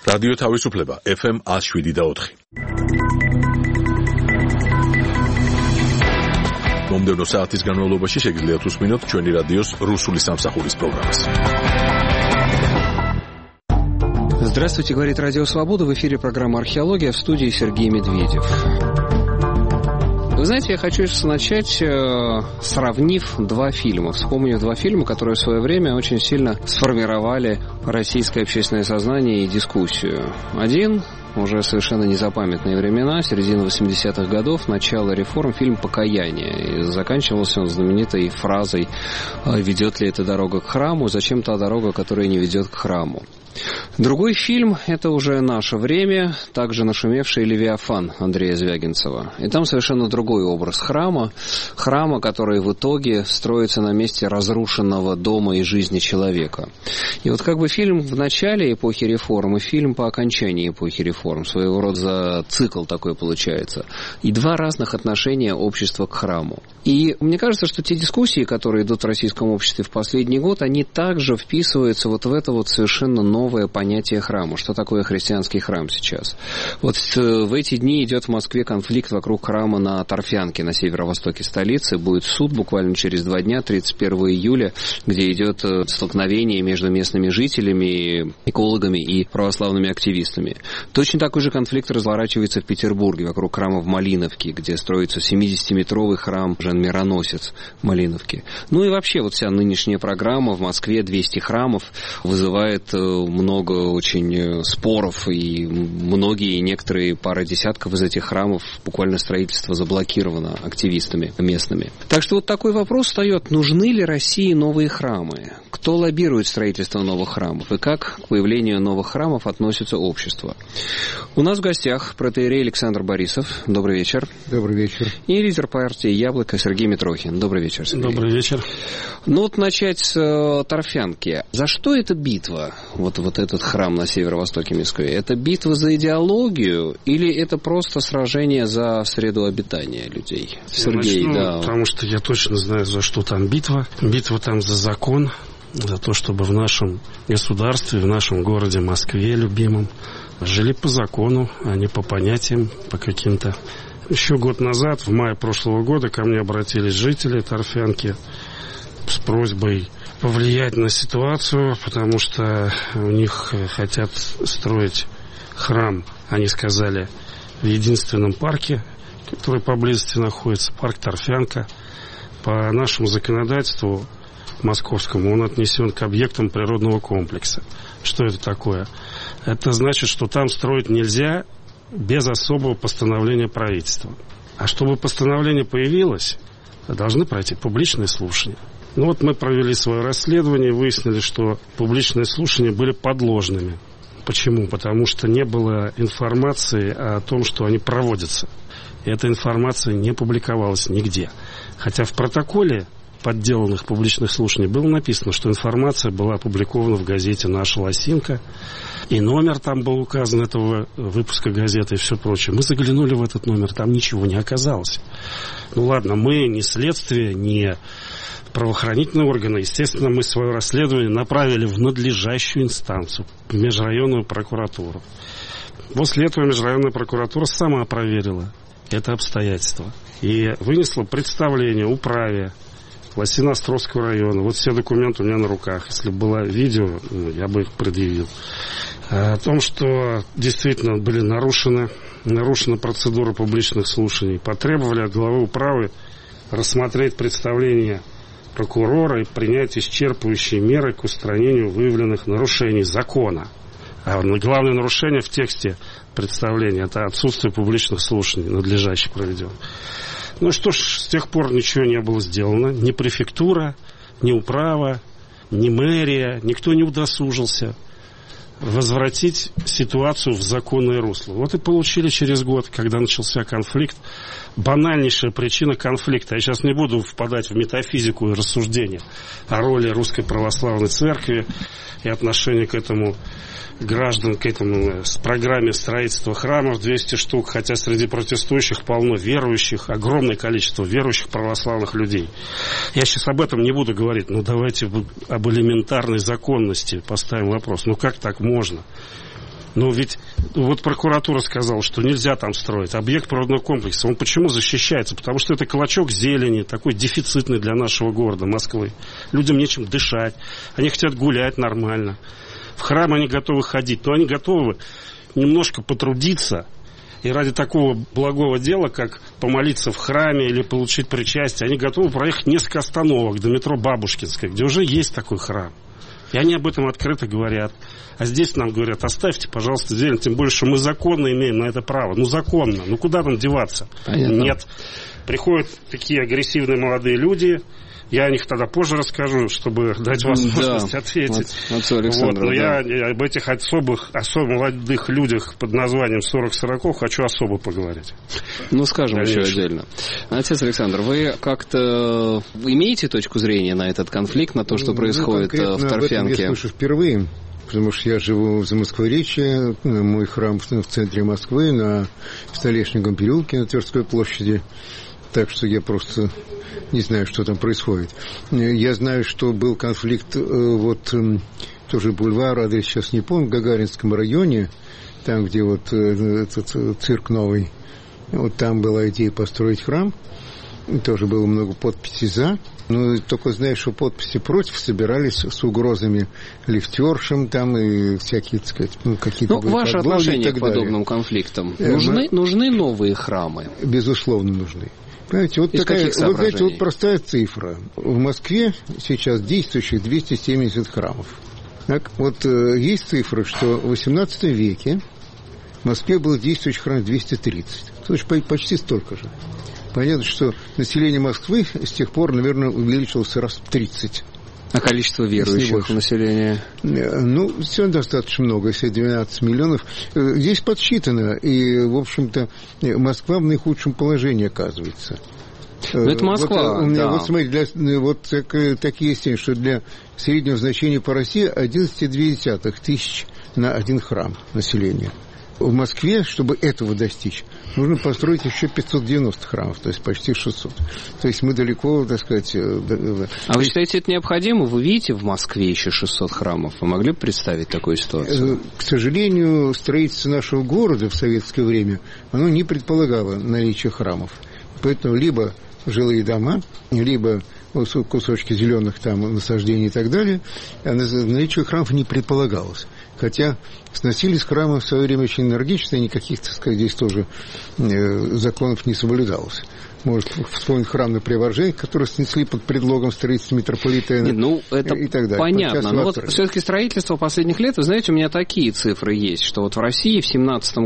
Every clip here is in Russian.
რადიო თავისუფლება FM 107.4. მომდევნო საათის განმავლობაში შეგიძლიათ უსმინოთ ჩვენი რადიოს რუსული სამსახურის პროგრამას. Здравствуйте, говорит Радио Свобода. В эфире программа «Археология», в студии Сергей Медведев. Вы знаете, я хочу начать, сравнив два фильма. Вспомнив два фильма, которые в свое время очень сильно сформировали российское общественное сознание и дискуссию. Один, уже совершенно незапамятные времена, середина 80-х годов, начало реформ, фильм «Покаяние». И заканчивался он знаменитой фразой «Ведет ли эта дорога к храму? Зачем та дорога, которая не ведет к храму?» Другой фильм – это уже наше время, также нашумевший «Левиафан» Андрея Звягинцева. И там совершенно другой образ храма, который в итоге строится на месте разрушенного дома и жизни человека. И вот как бы фильм в начале эпохи реформ и фильм по окончании эпохи реформ, своего рода цикл такой получается, и два разных отношения общества к храму. И мне кажется, что те дискуссии, которые идут в российском обществе в последний год, они также вписываются вот в это вот совершенно новое понятие храма. Что такое христианский храм сейчас? Вот в эти дни идет в Москве конфликт вокруг храма на Торфянке, на северо-востоке столицы. Будет суд буквально через 2 дня, 31 июля, где идет столкновение между местными жителями, экологами и православными активистами. Точно такой же конфликт разворачивается в Петербурге вокруг храма в Малиновке, где строится 70-метровый храм Жан-Мироносец в Малиновке. Ну и вообще вот вся нынешняя программа в Москве 200 храмов вызывает много очень споров, и многие, некоторые пара десятков из этих храмов буквально строительство заблокировано активистами местными. Так что вот такой вопрос встает: нужны ли России новые храмы? Кто лоббирует строительство новых храмов? И как к появлению новых храмов относится общество? У нас в гостях протоиерей Александр Борисов. Добрый вечер. Добрый вечер. И лидер партии «Яблоко» Сергей Митрохин. Добрый вечер, Сергей. Добрый вечер. Ну вот начать с Торфянки. За что эта битва? Вот этот храм на северо-востоке Москвы. Это битва за идеологию или это просто сражение за среду обитания людей? Сергей, да. Потому что я точно знаю, за что там битва. Битва там за закон, за то, чтобы в нашем государстве, в нашем городе Москве любимом жили по закону, а не по понятиям, по каким-то. Еще год назад, в мае прошлого года, ко мне обратились жители Торфянки с просьбой повлиять на ситуацию, потому что у них хотят строить храм, они сказали, в единственном парке, который поблизости находится, парк Торфянка. По нашему законодательству московскому он отнесен к объектам природного комплекса. Что это такое? Это значит, что там строить нельзя без особого постановления правительства. А чтобы постановление появилось, должны пройти публичные слушания. Ну вот мы провели свое расследование и выяснили, что публичные слушания были подложными. Почему? Потому что не было информации о том, что они проводятся. И эта информация не публиковалась нигде. Хотя в протоколе подделанных публичных слушаний было написано, что информация была опубликована в газете «Наша Лосинка», и номер там был указан этого выпуска газеты и все прочее. Мы заглянули в этот номер, там ничего не оказалось. Ну ладно, мы не следствие, не правоохранительные органы. Естественно, мы свое расследование направили в надлежащую инстанцию, в межрайонную прокуратуру. После этого межрайонная прокуратура сама проверила это обстоятельство и вынесла представление управе Лосино-Островского района. Вот все документы у меня на руках. Если бы было видео, я бы их предъявил. О том, что действительно были нарушена процедура публичных слушаний. Потребовали от главы управы рассмотреть представление прокурора и принять исчерпывающие меры к устранению выявленных нарушений закона. А главное нарушение в тексте представления – это отсутствие публичных слушаний, надлежащих проведенных. Ну что ж, с тех пор ничего не было сделано. Ни префектура, ни управа, ни мэрия, никто не удосужился возвратить ситуацию в законное русло. Вот и получили через год, когда начался конфликт. Банальнейшая причина конфликта. Я сейчас не буду впадать в метафизику и рассуждения о роли Русской Православной Церкви и отношении к этому граждан, к этому с программе строительства храмов 200 штук, хотя среди протестующих полно верующих, огромное количество верующих православных людей. Я сейчас об этом не буду говорить, но давайте об элементарной законности поставим вопрос. Ну как так можно? Но ведь вот прокуратура сказала, что нельзя там строить объект природного комплекса. Он почему защищается? Потому что это клочок зелени, такой дефицитный для нашего города, Москвы. Людям нечем дышать, они хотят гулять нормально. В храм они готовы ходить, но они готовы немножко потрудиться и ради такого благого дела, как помолиться в храме или получить причастие, они готовы проехать несколько остановок до метро Бабушкинская, где уже есть такой храм. И они об этом открыто говорят. А здесь нам говорят, оставьте, пожалуйста, зелень, тем более, что мы законно имеем на это право. Ну, законно. Ну, куда нам деваться? Понятно. Нет. Приходят такие агрессивные молодые люди. Я о них тогда позже расскажу, чтобы дать возможность ответить. Александр, но я об этих особо молодых людях под названием 40-40 хочу особо поговорить. Ну, скажем еще отдельно. Отец Александр, вы как-то имеете точку зрения на этот конфликт, на то, что происходит в Торфянке? Я слышу впервые, потому что я живу в Замоскворечье, мой храм в центре Москвы, на Столешниковом переулке на Тверской площади. Так что я просто не знаю, что там происходит. Я знаю, что был конфликт, тоже бульвар, адрес сейчас не помню, в Гагаринском районе, там, где вот этот цирк новый. Вот там была идея построить храм. Тоже было много подписей «за». Но только знаю, что подписи против собирались с угрозами лифтершам там и всякие, так сказать, какие-то... Ну, ваше отношение к подобным конфликтам. Нужны новые храмы? Безусловно, нужны. Понимаете, вот такая, вот простая цифра. В Москве сейчас действующих 270 храмов. Так, вот есть цифра, что в XVIII веке в Москве было действующих храмов 230. То есть почти столько же. Понятно, что население Москвы с тех пор, наверное, увеличилось раз в 30. А количество верующих населения? Ну, все достаточно много, если 12 миллионов. Здесь подсчитано, и, в общем-то, Москва в наихудшем положении оказывается. Но это Москва, да. Вот смотрите, такие есть, что для среднего значения по России 11,2 тысяч на один храм населения. В Москве, чтобы этого достичь, нужно построить еще 590 храмов, то есть почти 600. То есть мы далеко, так сказать... А вы считаете, это необходимо? Вы видите в Москве еще 600 храмов? Вы могли бы представить такую ситуацию? К сожалению, строительство нашего города в советское время, оно не предполагало наличие храмов. Поэтому либо жилые дома, либо кусочки зеленых там насаждений и так далее, а наличие храмов не предполагалось. Хотя сносились храмы в свое время очень энергично, и никаких, так сказать, здесь тоже законов не соблюдалось. Может, вспомнить храм на Преображении, который снесли под предлогом строительства метрополитена это и так далее. Понятно. Но вот все-таки строительство последних лет, вы знаете, у меня такие цифры есть, что вот в России в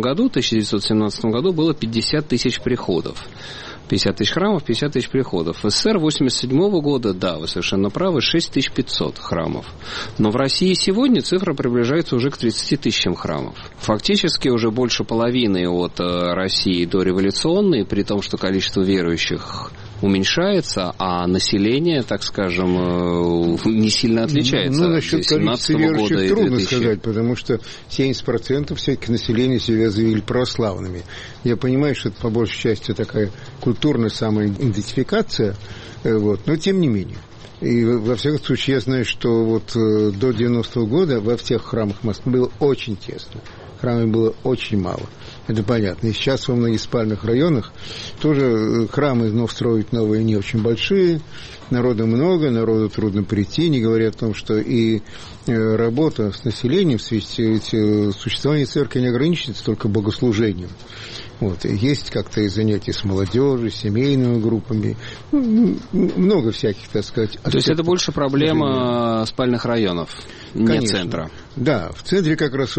1917 году было 50 тысяч приходов. 50 тысяч храмов, 50 тысяч приходов. В СССР 1987 года, да, вы совершенно правы, 6500 храмов. Но в России сегодня цифра приближается уже к 30 тысячам храмов. Фактически уже больше половины от России дореволюционной, при том, что количество верующих уменьшается, а население, так скажем, не сильно отличается. Ну, насчет количества верующих трудно сказать, потому что 70% все-таки населения себя заявили православными. Я понимаю, что это по большей части такая культурная самоидентификация, но тем не менее. И во всяком случае я знаю, что вот до 90-го года во всех храмах Москвы было очень тесно. Храмов было очень мало. Это понятно. И сейчас во многих спальных районах тоже храмы строят новые, не очень большие. Народа много, народу трудно прийти, не говоря о том, что и работа с населением, существование церкви не ограничивается только богослужением. Вот. И есть как-то и занятия с молодежью, семейными группами. Много всяких, так сказать. То есть это больше проблема спальных районов, не центра? Да, в центре как раз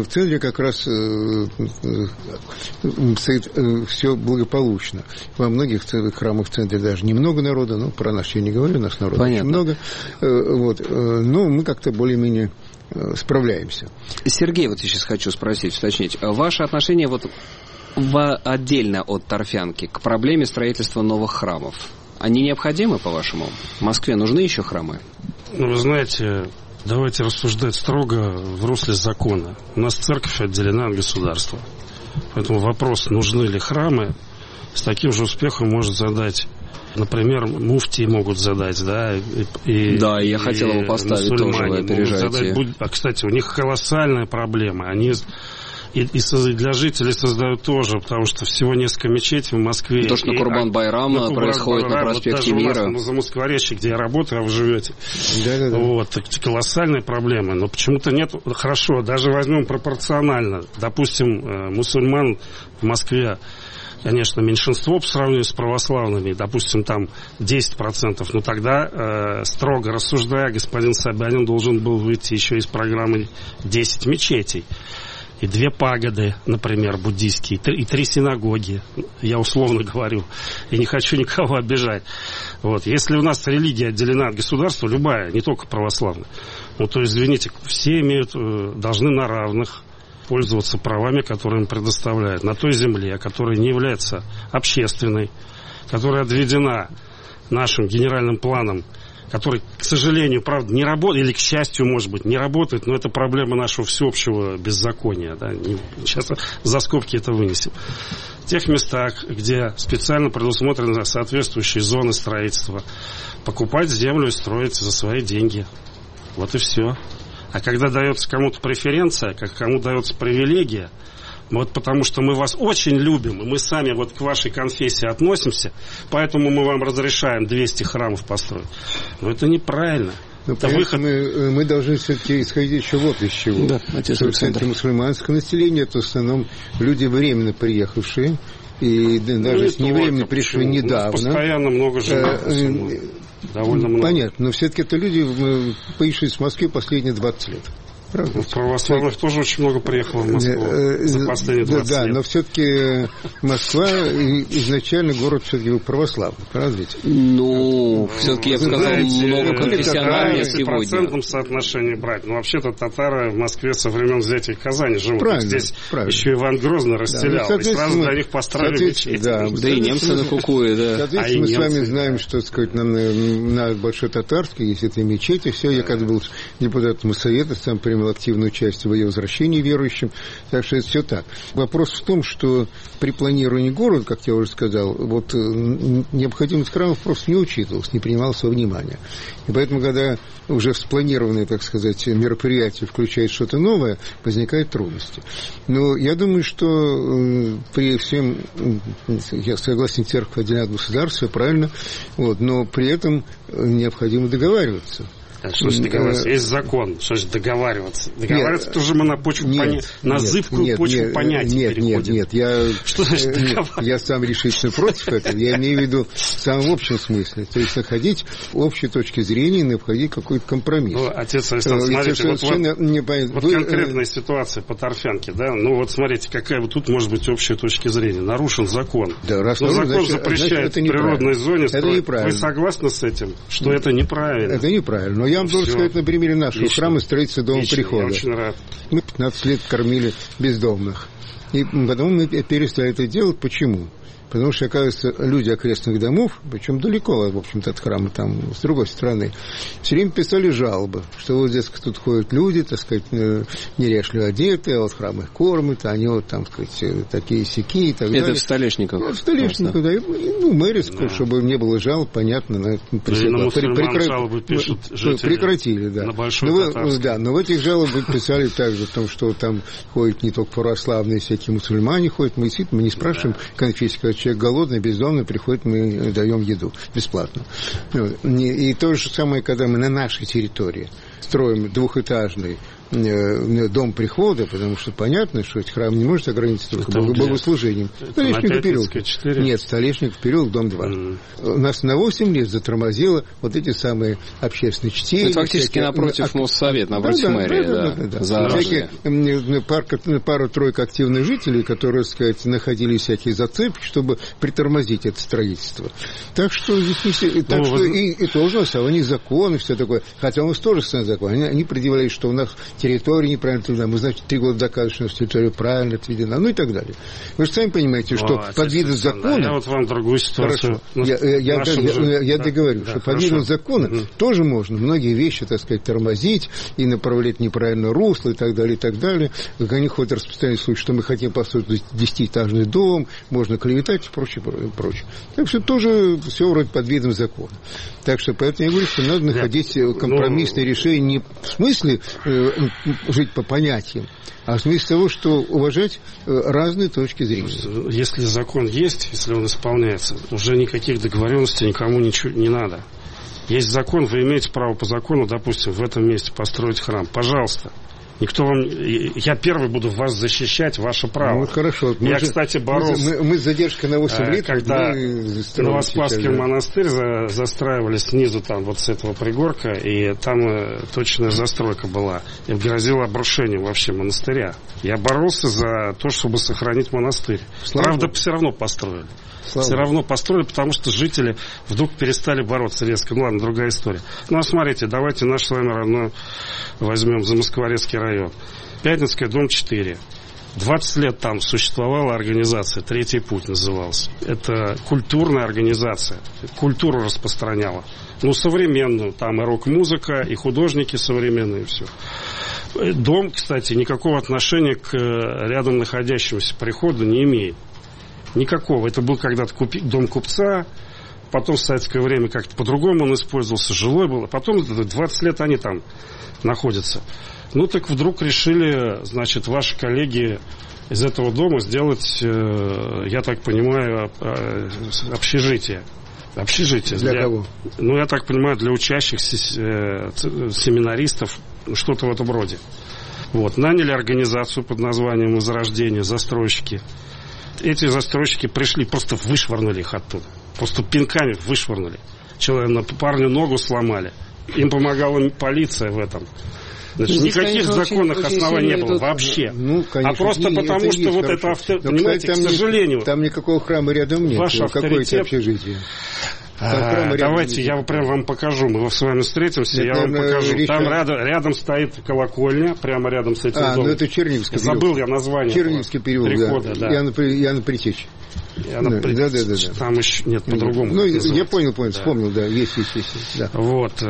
стоит все благополучно. Во многих храмах в центре даже немного народа, но про нас я не говорю, нас народа очень много. Но мы как-то более-менее справляемся. Сергей, вот я сейчас хочу спросить, уточнить. Ваше отношение отдельно от Торфянки к проблеме строительства новых храмов, они необходимы, по-вашему? В Москве нужны еще храмы? Вы знаете, давайте рассуждать строго в русле закона. У нас церковь отделена от государства. Поэтому вопрос, нужны ли храмы, с таким же успехом может задать, например, муфтии могут задать, да? Я хотел его поставить тоже, вы опережаете. А, кстати, у них колоссальная проблема. Они И для жителей создают тоже, потому что всего несколько мечетей в Москве. То, что на Курбан-Байрам происходит на проспекте Мира. На Замоскворечье, где я работаю, а вы живете. Вот, колоссальные проблемы. Но почему-то нет. Хорошо, даже возьмем пропорционально. Допустим, мусульман в Москве, конечно, меньшинство по сравнению с православными, допустим, там 10%, но тогда, строго рассуждая, господин Собянин должен был выйти еще из программы 10 мечетей. И 2 пагоды, например, буддийские, и 3 синагоги, я условно говорю, и не хочу никого обижать. Вот. Если у нас религия отделена от государства, любая, не только православная, ну, то, извините, все должны на равных пользоваться правами, которые им предоставляют, на той земле, которая не является общественной, которая отведена нашим генеральным планом, который, к сожалению, правда, не работает, или, к счастью, может быть, не работает, но это проблема нашего всеобщего беззакония. Да? Сейчас за скобки это вынесем. В тех местах, где специально предусмотрены соответствующие зоны строительства, покупать землю и строить за свои деньги. Вот и все. А когда дается кому-то преференция, как кому дается привилегия, вот потому что мы вас очень любим, и мы сами вот к вашей конфессии относимся, поэтому мы вам разрешаем 200 храмов построить. Но это неправильно. Но мы должны все-таки исходить еще вот из чего. Да, что мусульманское население, это в основном люди, временно приехавшие, и даже не временно пришли недавно. Постоянно много живут. Довольно много. Понятно, но все-таки это люди, появившиеся в Москве последние 20 лет. Правда? Православных тоже очень много приехало в Москву за последние 20 лет. Да, но все-таки Москва изначально город все-таки был православный, правда ведь? Ну, все-таки я бы сказал, многоконфессиональнее сегодня. В процентном соотношении брать. Но вообще-то татары в Москве со времен взятия Казани живут. Правильно, здесь еще Иван Грозный расселял. И сразу для них построили мечеть. Да, и немцы на Кукуе, да. Соответственно, мы с вами знаем, что, сказать, на Большой Татарской есть эти мечети. Все, я когда был депутатом Совета, сам принимал активное участие в ее возвращении верующим. Так что это все так. Вопрос в том, что при планировании города, как я уже сказал, вот необходимость храмов просто не учитывалась, не принималась во внимание. И поэтому, когда уже спланированные, так сказать, мероприятия включают что-то новое, возникают трудности. Но я думаю, что при всем, я согласен, церковь отделена от государства, правильно, вот, но при этом необходимо договариваться. Что же договариваться? Есть закон. Что же договариваться? Договариваться тоже мы на почву на зыбкую почву понятий переходим. Нет. Что значит договариваться? Я сам решительно против этого. Я имею в виду в самом общем смысле. То есть находить общей точки зрения и находить какой-то компромисс. Ну, отец Александр, смотрите, вот конкретная ситуация по Торфянке, да? Ну, вот смотрите, какая вот тут может быть общая точка зрения. Нарушен закон. Да, раз закон запрещает в природной зоне строить. Вы согласны с этим, что это неправильно? Это неправильно. Я вам должен сказать на примере нашего храма строительства Дома Прихода. Я очень рад. Мы 15 лет кормили бездомных. И потом мы перестали это делать. Почему? Потому что, оказывается, люди окрестных домов, причем далеко, в общем-то, от храма, там, с другой стороны, все время писали жалобы, что вот здесь тут ходят люди, так сказать, неряшливо одетые, а вот храм их кормит, а они вот там, так сказать, такие-сяки и так далее. Это в Столешниках? В Столешниках, да. Ну, Мэриску, чтобы не было жалоб, понятно. На мусульман жалобы пишут жители. Прекратили, да. На Большой Татарской. Да, но в этих жалобах писали также о том, что там ходят не только православные, всякие мусульмане ходят. Мы действительно не спрашиваем конфессию. Человек голодный, бездомный, приходит, мы даем еду бесплатно. И то же самое, когда мы на нашей территории строим двухэтажный дом прихода, потому что понятно, что этот храм не может ограничиться только богослужением. Столешников переулок. Нет, Столешников переулок, дом 2. У нас на 8 лет затормозило вот эти самые общественные чтения. Это фактически напротив Моссовет, напротив мэрии. Да. Пару-тройка активных жителей, которые, так сказать, находили всякие зацепки, чтобы притормозить это строительство. Так что здесь и тоже на основании закона и все такое. Хотя у нас тоже закон. Они предъявляли, что у нас территория неправильно отведена, мы, значит, 3 года доказываем, что у нас территория правильно отведена, ну и так далее. Вы же сами понимаете, что под видом закона... Я вот вам другую ситуацию... Я договорю, что под видом закона тоже можно многие вещи, так сказать, тормозить и направлять неправильно русло и так далее, и так далее. Как они ходят распространять случай, что мы хотим построить 10-этажный дом, можно клеветать и прочее. Так что тоже все вроде под видом закона. Так что поэтому я говорю, что надо находить компромиссное решение не в смысле жить по понятиям, а вместо того, что уважать разные точки зрения. Если закон есть, если он исполняется, уже никаких договоренностей никому ничего не надо. Есть закон, вы имеете право по закону, допустим, в этом месте построить храм. Пожалуйста. Никто вам... Я первый буду вас защищать, ваше право. Ну, хорошо. Я, кстати, боролся... Мы с задержкой на 8 лет... Когда Новоспасский монастырь застраивали снизу, там, вот с этого пригорка, и там точная застройка была. И грозило обрушением вообще монастыря. Я боролся за то, чтобы сохранить монастырь. Правда, все равно построили. Все равно построили, потому что жители вдруг перестали бороться резко. Ну ладно, другая история. Ну а смотрите, давайте наш с вами родной возьмем Замоскворецкий район. Пятницкая, дом 4. 20 лет там существовала организация, «Третий путь» назывался. Это культурная организация, культуру распространяла. Ну, современную, там и рок-музыка, и художники современные, и все. Дом, кстати, никакого отношения к рядом находящемуся приходу не имеет. Никакого. Это был когда-то дом купца, потом в советское время как-то по-другому он использовался, жилой был, а потом 20 лет они там находятся. Ну, так вдруг решили, значит, ваши коллеги из этого дома сделать, я так понимаю, общежитие. Общежитие. Для кого? Ну, я так понимаю, для учащихся, семинаристов, что-то в этом роде. Вот. Наняли организацию под названием «Возрождение», застройщики. Эти застройщики пришли, просто вышвырнули их оттуда. Просто пинками вышвырнули. Парню ногу сломали. Им помогала полиция в этом. Значит, здесь, никаких конечно, законных оснований не было вообще. Ну, конечно, а просто потому, что вот это понимаете, к сожалению... Там никакого храма рядом нет. Ваш авторитет... общежитие? Давайте я прям вам покажу. Мы с вами встретимся, я вам покажу. Там рядом стоит колокольня, прямо рядом с этим домом. Ну это Черниговский переулок. Забыл я название. Черниговский переулок, прихода, да. Яна Притечь. Да. Там еще нет по-другому. Ну, я понял, вспомнил, да, есть. Да. Вот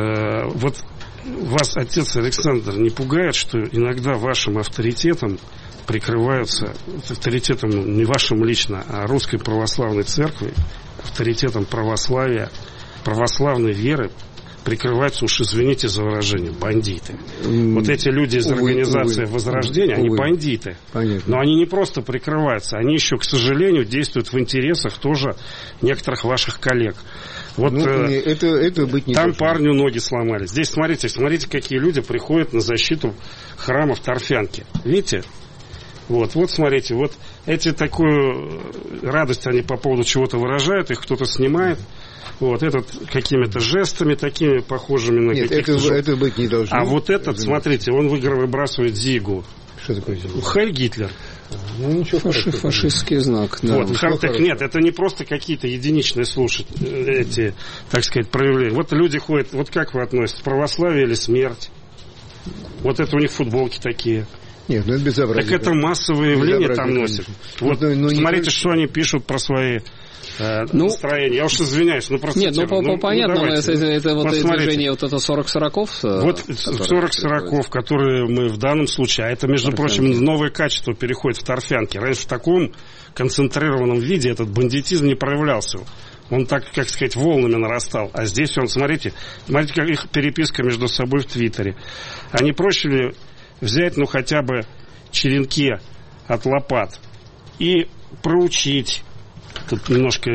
вас, отец Александр, не пугает, что иногда вашим авторитетом прикрываются, авторитетом не вашим лично, а Русской Православной Церкви, авторитетом православия, православной веры, прикрываются, уж извините за выражение, бандиты. Вот эти люди из организации Возрождения, они бандиты. Понятно. Но они не просто прикрываются, они еще, к сожалению, действуют в интересах тоже некоторых ваших коллег. Вот это быть не там должно. Парню ноги сломали. Здесь смотрите, какие люди приходят на защиту храма в Торфянке. Видите? Вот смотрите, вот эти такую радость они по поводу чего-то выражают, их кто-то снимает. Вот этот какими-то жестами такими похожими на каких-то... Нет, это быть не должно. А вот этот, смотрите, он выбрасывает зигу. Что такое зигу? Хайль Гитлер. Ну, ничего фашистский знак. Да. Вот, так нет, это не просто какие-то единичные эти, так сказать, проявления. Вот люди ходят, вот как вы относитесь, православие или смерть? Вот это у них футболки такие. Нет, ну это безобразие. Так это массовое явление там носит. Вот, смотрите, что они пишут про свои настроения. Я уж извиняюсь, просто... Нет, понятно, это вот движение, вот это 40-40. Вот 40-40, которые мы в данном случае, а это, между прочим, новое качество переходит в Торфянке. Раньше в таком концентрированном виде этот бандитизм не проявлялся. Он так, как сказать, волнами нарастал. А здесь он, смотрите, как их переписка между собой в Твиттере. А не проще ли взять, хотя бы черенки от лопат и проучить, тут немножко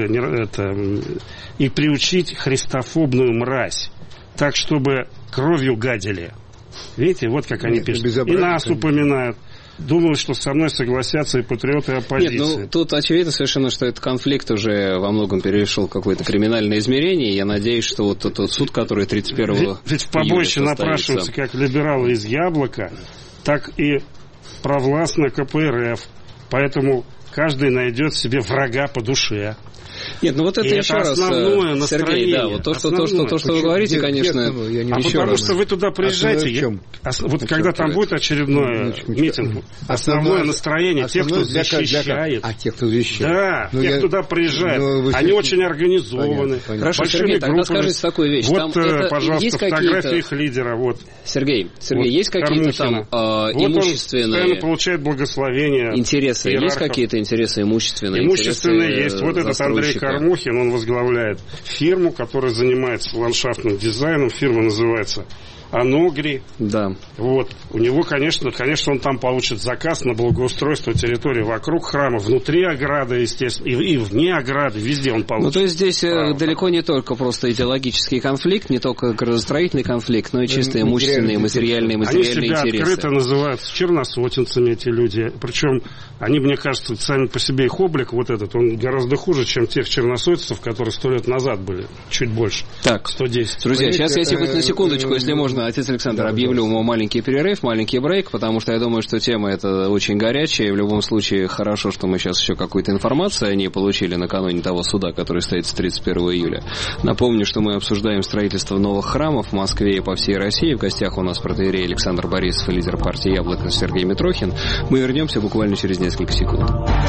и приучить христофобную мразь, так, чтобы кровью гадили. Видите, вот как они пишут. И нас упоминают. Думаю, что со мной согласятся и патриоты, и оппозиции. Нет, тут очевидно совершенно, что этот конфликт уже во многом перешел в какое-то криминальное измерение. Я надеюсь, что вот тот суд, который 31-го ведь в побоище напрашиваются как либералы из «Яблока», так и провластная КПРФ. Поэтому каждый найдет себе врага по душе. Нет, вот это еще раз, Сергей, да, вот то, что вы говорите, конечно... потому что вы туда приезжаете, вот когда там будет очередной митинг, основное настроение тех, кто защищает. А тех, кто защищает. Да, тех, кто туда приезжает, они очень организованы. Хорошо, Сергей, тогда скажите такую вещь. Вот, пожалуйста, фотографии их лидера. Сергей, есть какие-то там имущественные... Он постоянно получает благословение. Интересы, есть какие-то интересы имущественные? Имущественные есть. Вот этот Андрей Кормухин, он возглавляет фирму, которая занимается ландшафтным дизайном. Фирма называется Аногри. Да. Вот. У него, конечно, он там получит заказ на благоустройство территории вокруг храма, внутри ограды, естественно, и вне ограды, везде он получит. Ну, то есть здесь далеко не только просто идеологический конфликт, не только градостроительный конфликт, но и чисто имущественные, материальные интересы. Они себя открыто называют черносотенцами, эти люди. Причем они, мне кажется, сами по себе их облик вот этот, он гораздо хуже, чем тех черносотенцев, которые 100 лет назад были, чуть больше. Так, 110. Друзья, сейчас я хоть на секундочку, если можно, отец Александр, объявлю маленький перерыв, маленький брейк, потому что я думаю, что тема эта очень горячая, и в любом случае хорошо, что мы сейчас еще какую-то информацию о ней получили накануне того суда, который состоится 31 июля. Напомню, что мы обсуждаем строительство новых храмов в Москве и по всей России. В гостях у нас протоиерей Александр Борисов и лидер партии «Яблоко» Сергей Митрохин. Мы вернемся буквально через несколько секунд.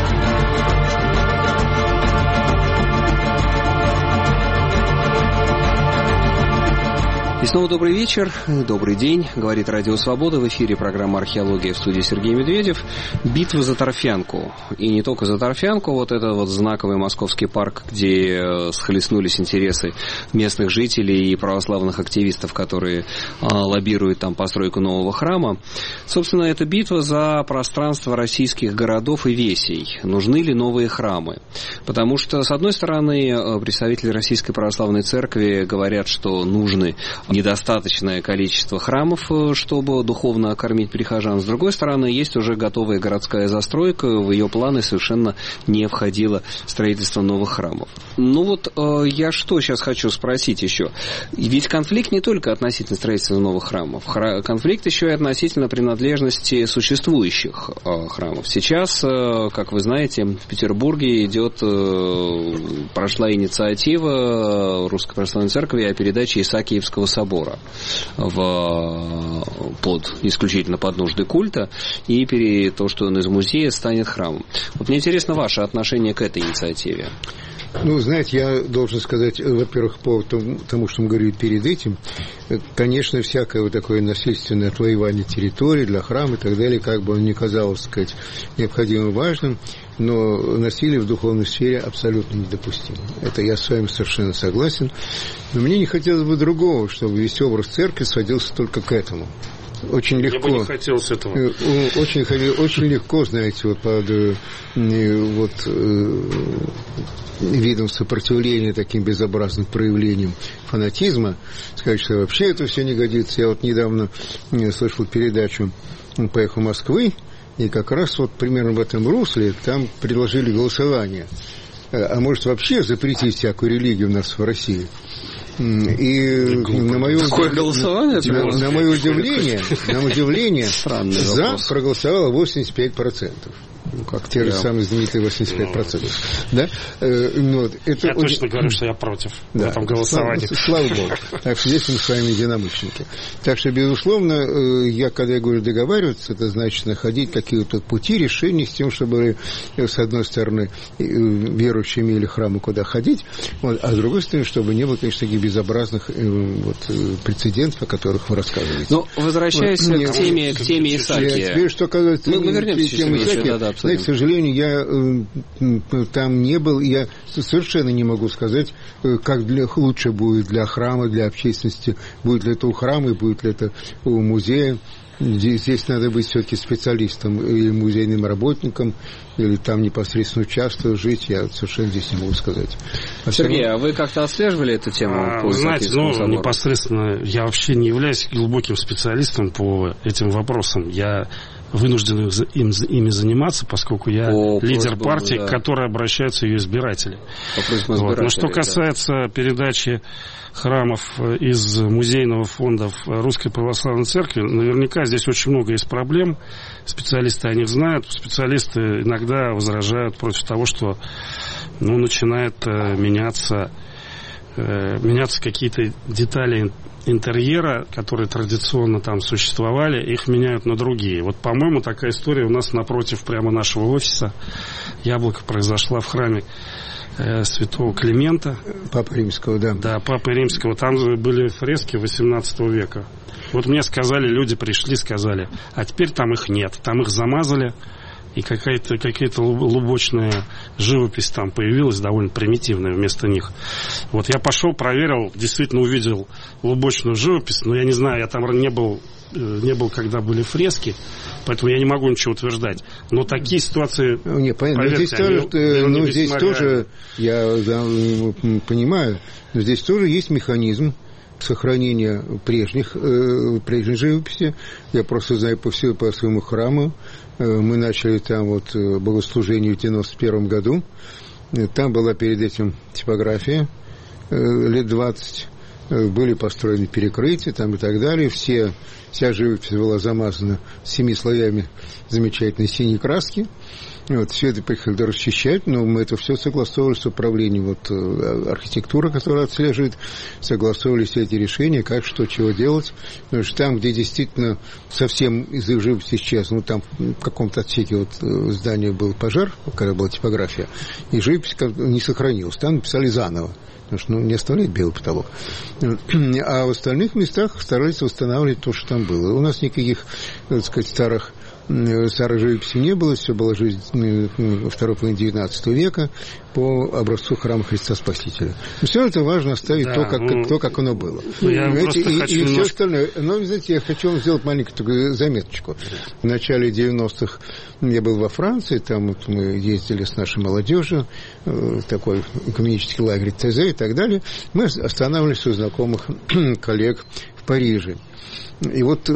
И снова добрый вечер, добрый день, говорит Радио Свобода, в эфире программа «Археология», в студии Сергей Медведев. Битва за Торфянку. И не только за Торфянку, вот это вот знаковый московский парк, где схлестнулись интересы местных жителей и православных активистов, которые лоббируют там постройку нового храма. Собственно, это битва за пространство российских городов и весей. Нужны ли новые храмы? Потому что, с одной стороны, представители Российской Православной Церкви говорят, что нужны недостаточное количество храмов, чтобы духовно кормить прихожан. С другой стороны, есть уже готовая городская застройка, в ее планы совершенно не входило строительство новых храмов. Ну вот я что сейчас хочу спросить еще. Ведь конфликт не только относительно строительства новых храмов. Конфликт еще и относительно принадлежности существующих храмов. Сейчас, как вы знаете, в Петербурге прошла инициатива Русской Православной Церкви о передаче Исаакиевского собора исключительно под нужды культа, и то, что он из музея станет храмом. Вот мне интересно ваше отношение к этой инициативе. Ну, знаете, я должен сказать, во-первых, по тому, что мы говорили перед этим, конечно, всякое вот такое насильственное отвоевание территории для храма и так далее, как бы оно ни казалось, сказать, необходимым важным, но насилие в духовной сфере абсолютно недопустимо. Это я с вами совершенно согласен. Но мне не хотелось бы другого, чтобы весь образ церкви сводился только к этому. Очень легко. Я бы не хотел с этого. Очень легко, знаете, вот под видом сопротивления таким безобразным проявлением фанатизма, сказать, что вообще это все не годится. Я вот недавно слышал передачу по «Эху Москвы», и как раз вот примерно в этом русле там предложили голосование. А может вообще запретить всякую религию у нас в России? И на мое удивление за проголосовало 85%. Как те же самые знаменитые 85%. Да? Я точно говорю, что я против в этом голосовании. Слава Богу. Так что здесь мы с вами единомышленники. Так что, безусловно, когда я говорю договариваться, это значит находить какие-то пути решения с тем, чтобы, с одной стороны, верующие имели храмы, куда ходить, а с другой стороны, чтобы не было, конечно, таких безобразных прецедентов, о которых вы рассказываете. Но, возвращаясь к теме Исаакия. Теперь, что касается темы Исаакия, знаете, к сожалению, я там не был, и я совершенно не могу сказать, как лучше будет для храма, для общественности, будет ли это у храма, будет ли это у музея. Здесь надо быть все-таки специалистом или музейным работником, или там непосредственно участвовать, жить, я совершенно здесь не могу сказать. Сергей, а вы как-то отслеживали эту тему? Знаете, непосредственно я вообще не являюсь глубоким специалистом по этим вопросам. Я вынужден ими заниматься, поскольку я лидер партии, к которой обращаются ее избиратели. Но что касается передачи храмов из музейного фонда Русской Православной Церкви, наверняка здесь очень много есть проблем. Специалисты о них знают. Специалисты иногда возражают против того, что начинают меняться какие-то детали интерьера, которые традиционно там существовали, их меняют на другие. Вот, по-моему, такая история у нас напротив прямо нашего офиса «Яблоко» произошла в храме святого Климента. Папы Римского, да. Да, Папы Римского. Там были фрески XVIII века. Вот мне сказали, люди пришли, сказали, а теперь там их нет. Там их замазали и какая-то лубочная живопись там появилась, довольно примитивная вместо них. Вот я пошел, проверил, действительно увидел лубочную живопись, но я не знаю, я там не был, когда были фрески, поэтому я не могу ничего утверждать. Но такие ситуации... Нет, понятно. Здесь тоже, я понимаю, но здесь тоже есть механизм сохранения прежней живописи. Я просто знаю по своему храму. Мы начали там вот богослужение в 91 году. Там была перед этим типография лет 20. Были построены перекрытия там и так далее. Вся живопись была замазана 7 слоями замечательной синей краски. Вот, все это приехали расчищать, но мы это все согласовывали с управлением архитектуры, которая отслеживает, согласовывали все эти решения, как, что, чего делать. Потому что там, где действительно совсем из их живописи исчез, там в каком-то отсеке здания был пожар, когда была типография, и живопись не сохранилась. Там написали заново. Потому что не оставляет белый потолок. А в остальных местах старались восстанавливать то, что там было. У нас никаких, так сказать, старой живописи не было. Все было жизнь второй половины 19 века по образцу храма Христа Спасителя. Но все это важно оставить то, как оно было. И все остальное. Но, знаете, я хочу вам сделать маленькую такую заметочку. В начале 90-х я был во Франции, там мы ездили с нашей молодежью, такой экономический лагерь ТЗ и так далее. Мы останавливались у знакомых коллег в Париже. И вот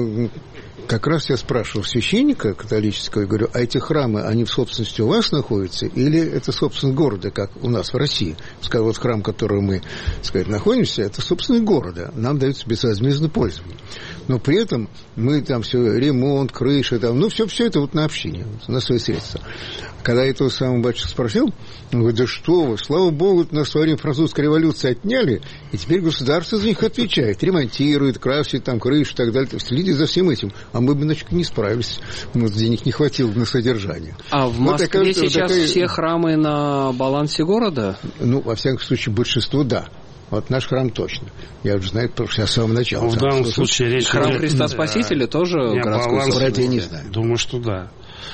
как раз я спрашивал священника католического, и говорю, а эти храмы, они в собственности у вас находятся, или это собственность города, как у нас в России? Сказал, вот храм, в котором мы, так сказать, находимся, это собственность города, нам дается безвозмездное пользование. Но при этом мы там все, ремонт, крыша, там, все это на общине, на свои средства. Когда я этого самого батюшку спросил, он говорит, да что вы, слава богу, нас во время французской революции отняли, и теперь государство за них отвечает, ремонтирует, красит там крышу и так далее, следит за всем этим. А мы бы, значит, не справились. Денег не хватило на содержание. А в Москве сейчас все храмы на балансе города? Во всяком случае, большинство, да. Вот наш храм точно. Я уже знаю, потому что я с самого начала. В данном случае речь храм Христа Спасителя тоже городской собственности? Я не знаю. Думаю, что да.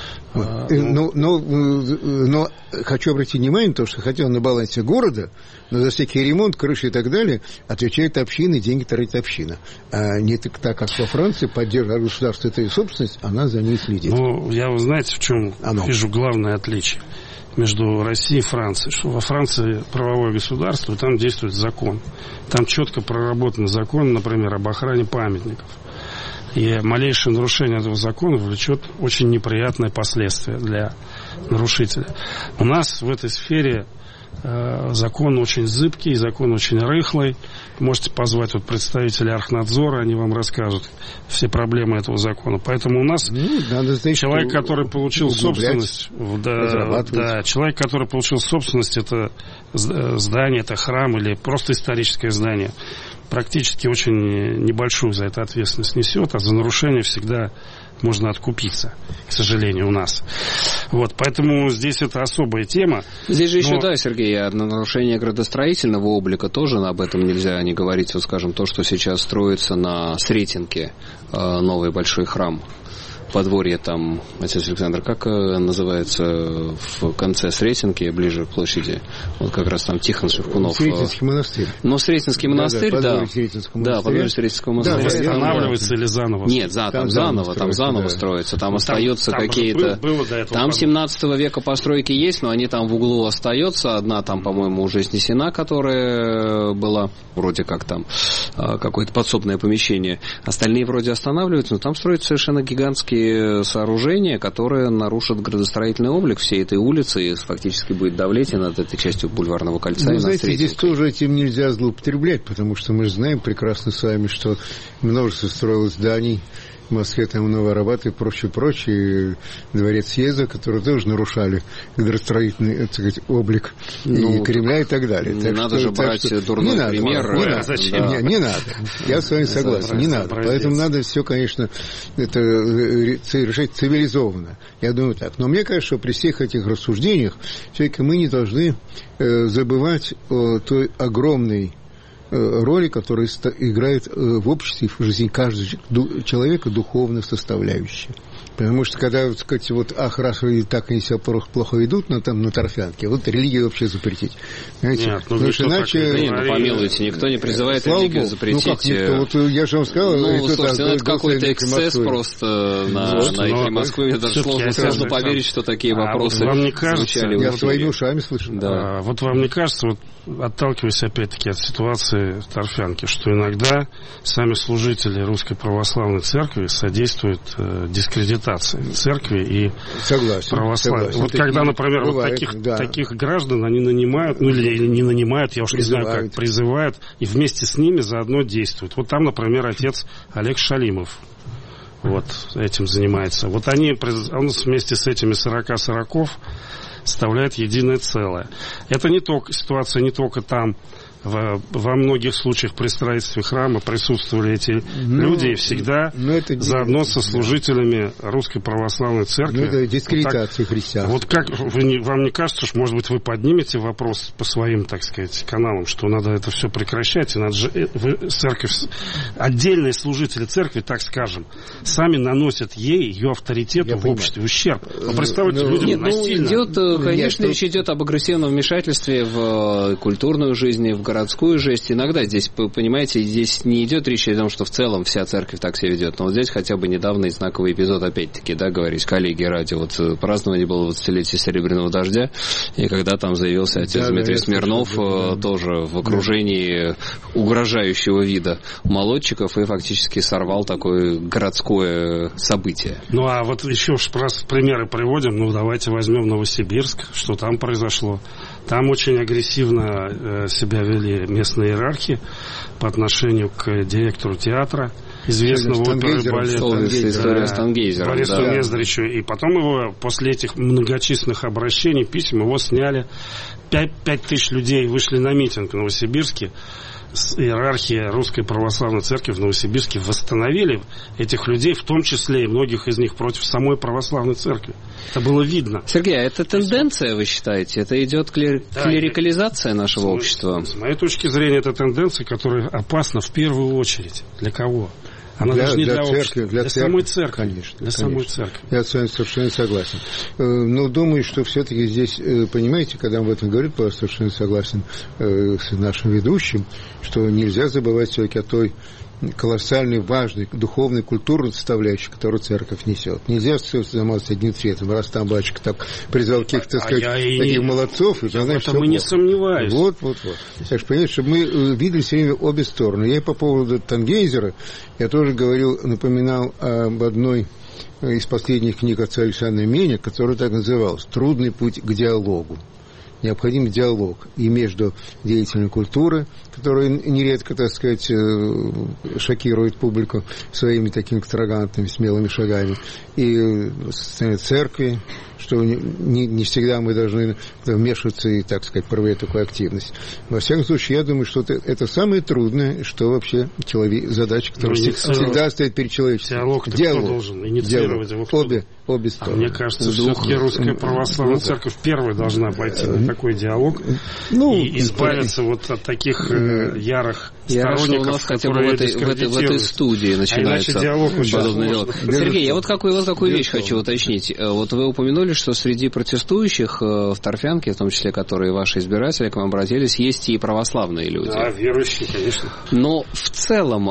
Но хочу обратить внимание на то, что хотя он на балансе города, но за всякий ремонт, крыши и так далее отвечает община, и деньги тратит община. А не так, как во Франции, поддерживая государство этой собственность, она за ней следит. Я, знаете, в чем вижу главное отличие между Россией и Францией, что во Франции правовое государство, и там действует закон. Там четко проработан закон, например, об охране памятников. И малейшее нарушение этого закона влечет очень неприятные последствия для нарушителя. У нас в этой сфере закон очень зыбкий, закон очень рыхлый. Можете позвать представителей Архнадзора, они вам расскажут все проблемы этого закона. Поэтому у нас человек, который получил собственность, человек, который получил собственность, это здание, это храм или просто историческое здание, практически очень небольшую за это ответственность несет, а за нарушение всегда можно откупиться, к сожалению, у нас. Поэтому здесь это особая тема. Здесь же еще, Сергей, нарушение градостроительного облика тоже, об этом нельзя не говорить. Скажем, то, что сейчас строится на Сретенке, новый большой храм. Подворье там, отец Александр, как называется в конце Сретенки, ближе к площади? Как раз там Тихон Шевкунов. Сретенский монастырь. Сретенский монастырь, да. Подворье Сретенского монастыря. Восстанавливается или заново? Нет, там заново строится. Там остаются какие-то... Там 17 века постройки есть, но они там в углу остаются. Одна там, по-моему, уже снесена, которая была вроде как там какое-то подсобное помещение. Остальные вроде останавливаются, но там строятся совершенно гигантские сооружения, которые нарушат градостроительный облик всей этой улицы, и фактически будет давление над этой частью Бульварного кольца. Знаете, здесь тоже этим нельзя злоупотреблять, потому что мы же знаем прекрасно с вами, что множество строилось зданий в Москве, там Новый Арбат и прочее, Дворец съезда, которые тоже нарушали градостроительный, так сказать, облик и Кремля и так далее. Не надо же брать дурной пример. Не надо. Я с вами согласен, не надо. Поэтому надо все, конечно, это решать цивилизованно. Я думаю так. Но мне кажется, что при всех этих рассуждениях все-таки мы не должны забывать о той огромной роли, которые играют в обществе, в жизни каждого человека духовно составляющие. Потому что когда, так сказать, раз вы так они себя плохо ведут на Торфянке, религию вообще запретить. Понимаете? Нет, потому что иначе... помилуйте, никто не призывает религию запретить. Ну как никто? Я же вам сказал... это какой-то эксцесс просто на эхе Москвы. Мне даже сложно поверить, что такие вопросы звучали. Я своими ушами слышу. Да. Вот вам не кажется, отталкиваясь опять-таки от ситуации в Торфянке, что иногда сами служители Русской Православной Церкви содействуют дискредитации церкви и православия. Вот когда, например, таких граждан они нанимают, или не нанимают, я уж не знаю как, призывают, и вместе с ними заодно действуют. Вот там, например, отец Олег Шалимов этим занимается. Он вместе с этими 40 сороков составляет единое целое. Это ситуация не только там. Во многих случаях при строительстве храма присутствовали эти люди и всегда заодно со служителями Русской Православной Церкви. Это дискредитация христиан. Вот как вам не кажется, что, может быть, вы поднимете вопрос по своим, так сказать, каналам, что надо это все прекращать, и надо же церковь, отдельные служители церкви, так скажем, сами наносят ее авторитету в обществе ущерб. Вы представляете, людям насильно. Конечно, речь идет об агрессивном вмешательстве в культурную жизнь, в городскую жизнь. Иногда здесь, понимаете, здесь не идет речь о том, что в целом вся церковь так себя ведет. Но здесь хотя бы недавний знаковый эпизод, опять-таки, говорить, коллеги радио, празднование было 20-летие Серебряного дождя, и когда там заявился отец Дмитрий Смирнов, тоже в окружении угрожающего вида молодчиков, и фактически сорвал такое городское событие. А еще примеры приводим, давайте возьмем Новосибирск, что там произошло. Там очень агрессивно себя вели местные иерархи по отношению к директору театра, известного оперы и балета Борису Нездричу. И потом его, после этих многочисленных обращений, писем, его сняли. 5000 людей вышли на митинг в Новосибирске. Иерархия Русской Православной Церкви в Новосибирске восстановили этих людей, в том числе и многих из них против самой Православной Церкви. Это было видно. Сергей, а это тенденция, вы считаете? Это идет клерикализация нашего общества? С моей точки зрения, это тенденция, которая опасна в первую очередь. Для кого? Она даже не для церкви, для самой церкви. Конечно. Для самой церкви. Я с вами совершенно согласен. Но думаю, что все-таки здесь, понимаете, когда мы об этом говорим, я совершенно согласен с нашим ведущим, что нельзя забывать все-таки о той колоссальной, важной, духовной, культурной составляющей, которую церковь несет. Нельзя все заниматься одним цветом. Раз там батюшка так призвал каких-то, таких молодцов, и знаешь, мы не сомневаюсь. Вот. Так что, понимаете, чтобы мы видели все время обе стороны. Я по поводу Тангейзера, я тоже напоминал об одной из последних книг отца Александра Меня, которая так называлась «Трудный путь к диалогу». Необходим диалог и между деятелями культуры, которые нередко, так сказать, шокируют публику своими такими экстравагантными, смелыми шагами, и церкви, что не всегда мы должны вмешиваться и, так сказать, проявлять такую активность. Во всяком случае, я думаю, что это самое трудное, что вообще задача, которая всегда стоит перед человечеством. Диалог. Кто должен инициировать его? Обе стороны. Мне кажется, все-таки Русская Православная Церковь первой должна пойти на такой диалог и избавиться от таких ярых сторонников, у нас хотя бы в этой студии начинается подобный диалог. Сергей, я у вас такую вещь хочу уточнить. Вы упомянули, что среди протестующих в Торфянке, в том числе, которые ваши избиратели, к вам обратились, есть и православные люди. Да, верующие, конечно. Но в целом,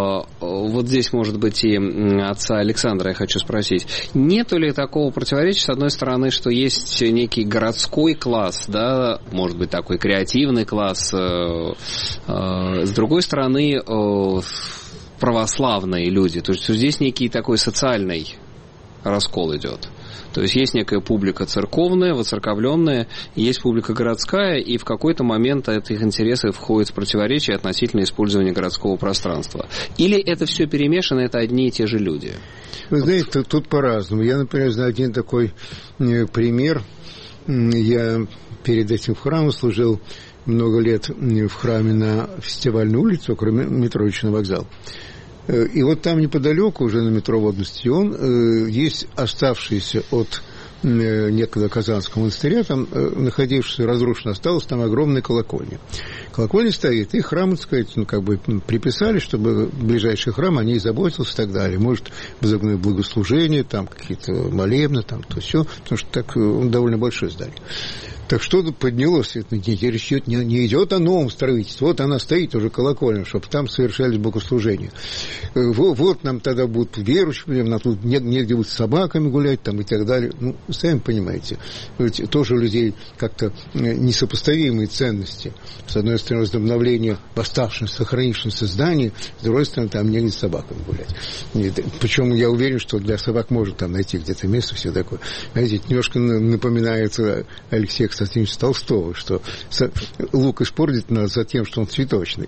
здесь, может быть, и отца Александра я хочу спросить, нету ли такого противоречия, с одной стороны, что есть некий городской класс, да, может быть, такой креативный класс, с другой стороны, православные люди, то есть здесь некий такой социальный раскол идет. То есть есть некая публика церковная, воцерковленная, есть публика городская, и в какой-то момент от их интересов входит в противоречие относительно использования городского пространства. Или это все перемешано, это одни и те же люди? Вы знаете, тут по-разному. Я, например, знаю один такой пример. Я перед этим в храме служил много лет в храме на Фестивальной улице, около Метровичный вокзал. И там неподалеку, уже на метро Водный стадион, есть оставшиеся от некогда Казанского монастыря, там, находившись, разрушено, осталась там огромная колокольня. Колокольня стоит, и храм, так сказать, приписали, чтобы ближайший храм о ней заботился и так далее. Может, богослужение, там, какие-то молебны, там, то все, потому что так довольно большое здание. Так что поднялось, речь не идет о новом строительстве, вот она стоит уже колокольня, чтобы там совершались богослужения. Вот нам тогда будут верующие, нам тут негде будет с собаками гулять там, и так далее. Ну, сами понимаете, ведь тоже у людей как-то несопоставимые ценности. С одной стороны, возобновление восставшихся, сохранившихся зданий, с другой стороны, там негде с собаками гулять. Причем я уверен, что для собак можно там найти где-то место, все такое. Знаете, немножко напоминает Алексея Константиновича Толстого, что лук испортит нас за тем, что он цветочный.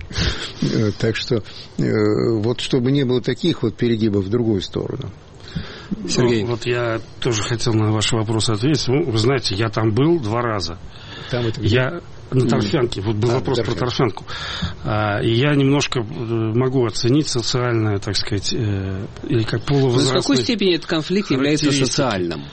Так что вот чтобы не было таких вот перегибов в другую сторону. Сергей. Вот я тоже хотел на ваш вопрос ответить. Ну, вы знаете, я там был 2 раза. Там это я на Торфянке. Вот был вопрос про Торфянку. И я немножко могу оценить социальное, так сказать, или как полувозрастное. В какой степени этот конфликт является социальным?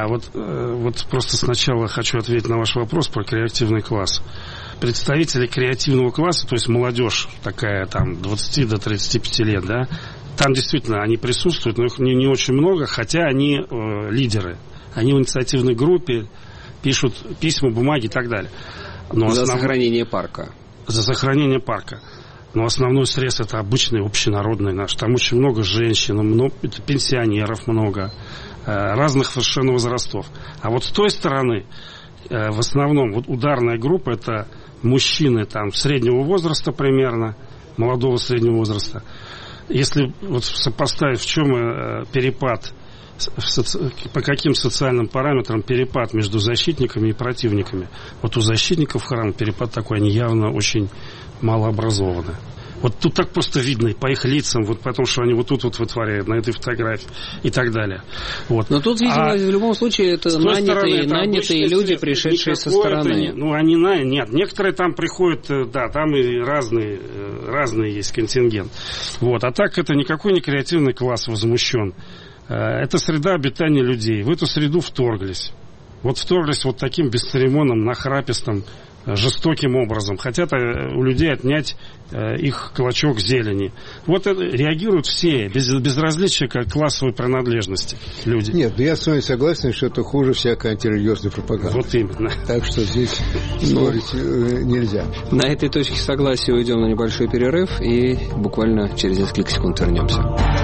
Вот просто сначала хочу ответить на ваш вопрос про креативный класс. Представители креативного класса, то есть молодежь такая, там, 20 до 35 лет, да, там действительно они присутствуют, но их не очень много, хотя они лидеры. Они в инициативной группе пишут письма, бумаги и так далее. Но за сохранение парка. За сохранение парка. Но основной срез это обычный общенародный наш. Там очень много женщин, много пенсионеров много, разных совершенно возрастов. А вот с той стороны, в основном, вот ударная группа это мужчины там среднего возраста примерно, молодого среднего возраста. Если вот сопоставить, в чем перепад, по каким социальным параметрам перепад между защитниками и противниками. Вот у защитников храма перепад такой, они явно очень малообразованы. Вот тут так просто видно по их лицам, вот потому что они вот тут вот вытворяют, на этой фотографии и так далее. Вот. Но тут, видимо, в любом случае это нанятые люди, пришедшие со стороны. Нет, некоторые там приходят, да, там и разные есть контингент. Вот. А так это никакой не креативный класс возмущен. Это среда обитания людей. В эту среду вторглись. Вот вторглись вот таким бесцеремонным, нахрапистым, жестоким образом. Хотят у людей отнять их клочок зелени. Вот это реагируют все, без различия классовой принадлежности люди. Нет, я с вами согласен, что это хуже всякой антирелигиозной пропаганды. Вот именно. Так что здесь спорить нельзя. На этой точке согласия уйдем на небольшой перерыв и буквально через несколько секунд вернемся.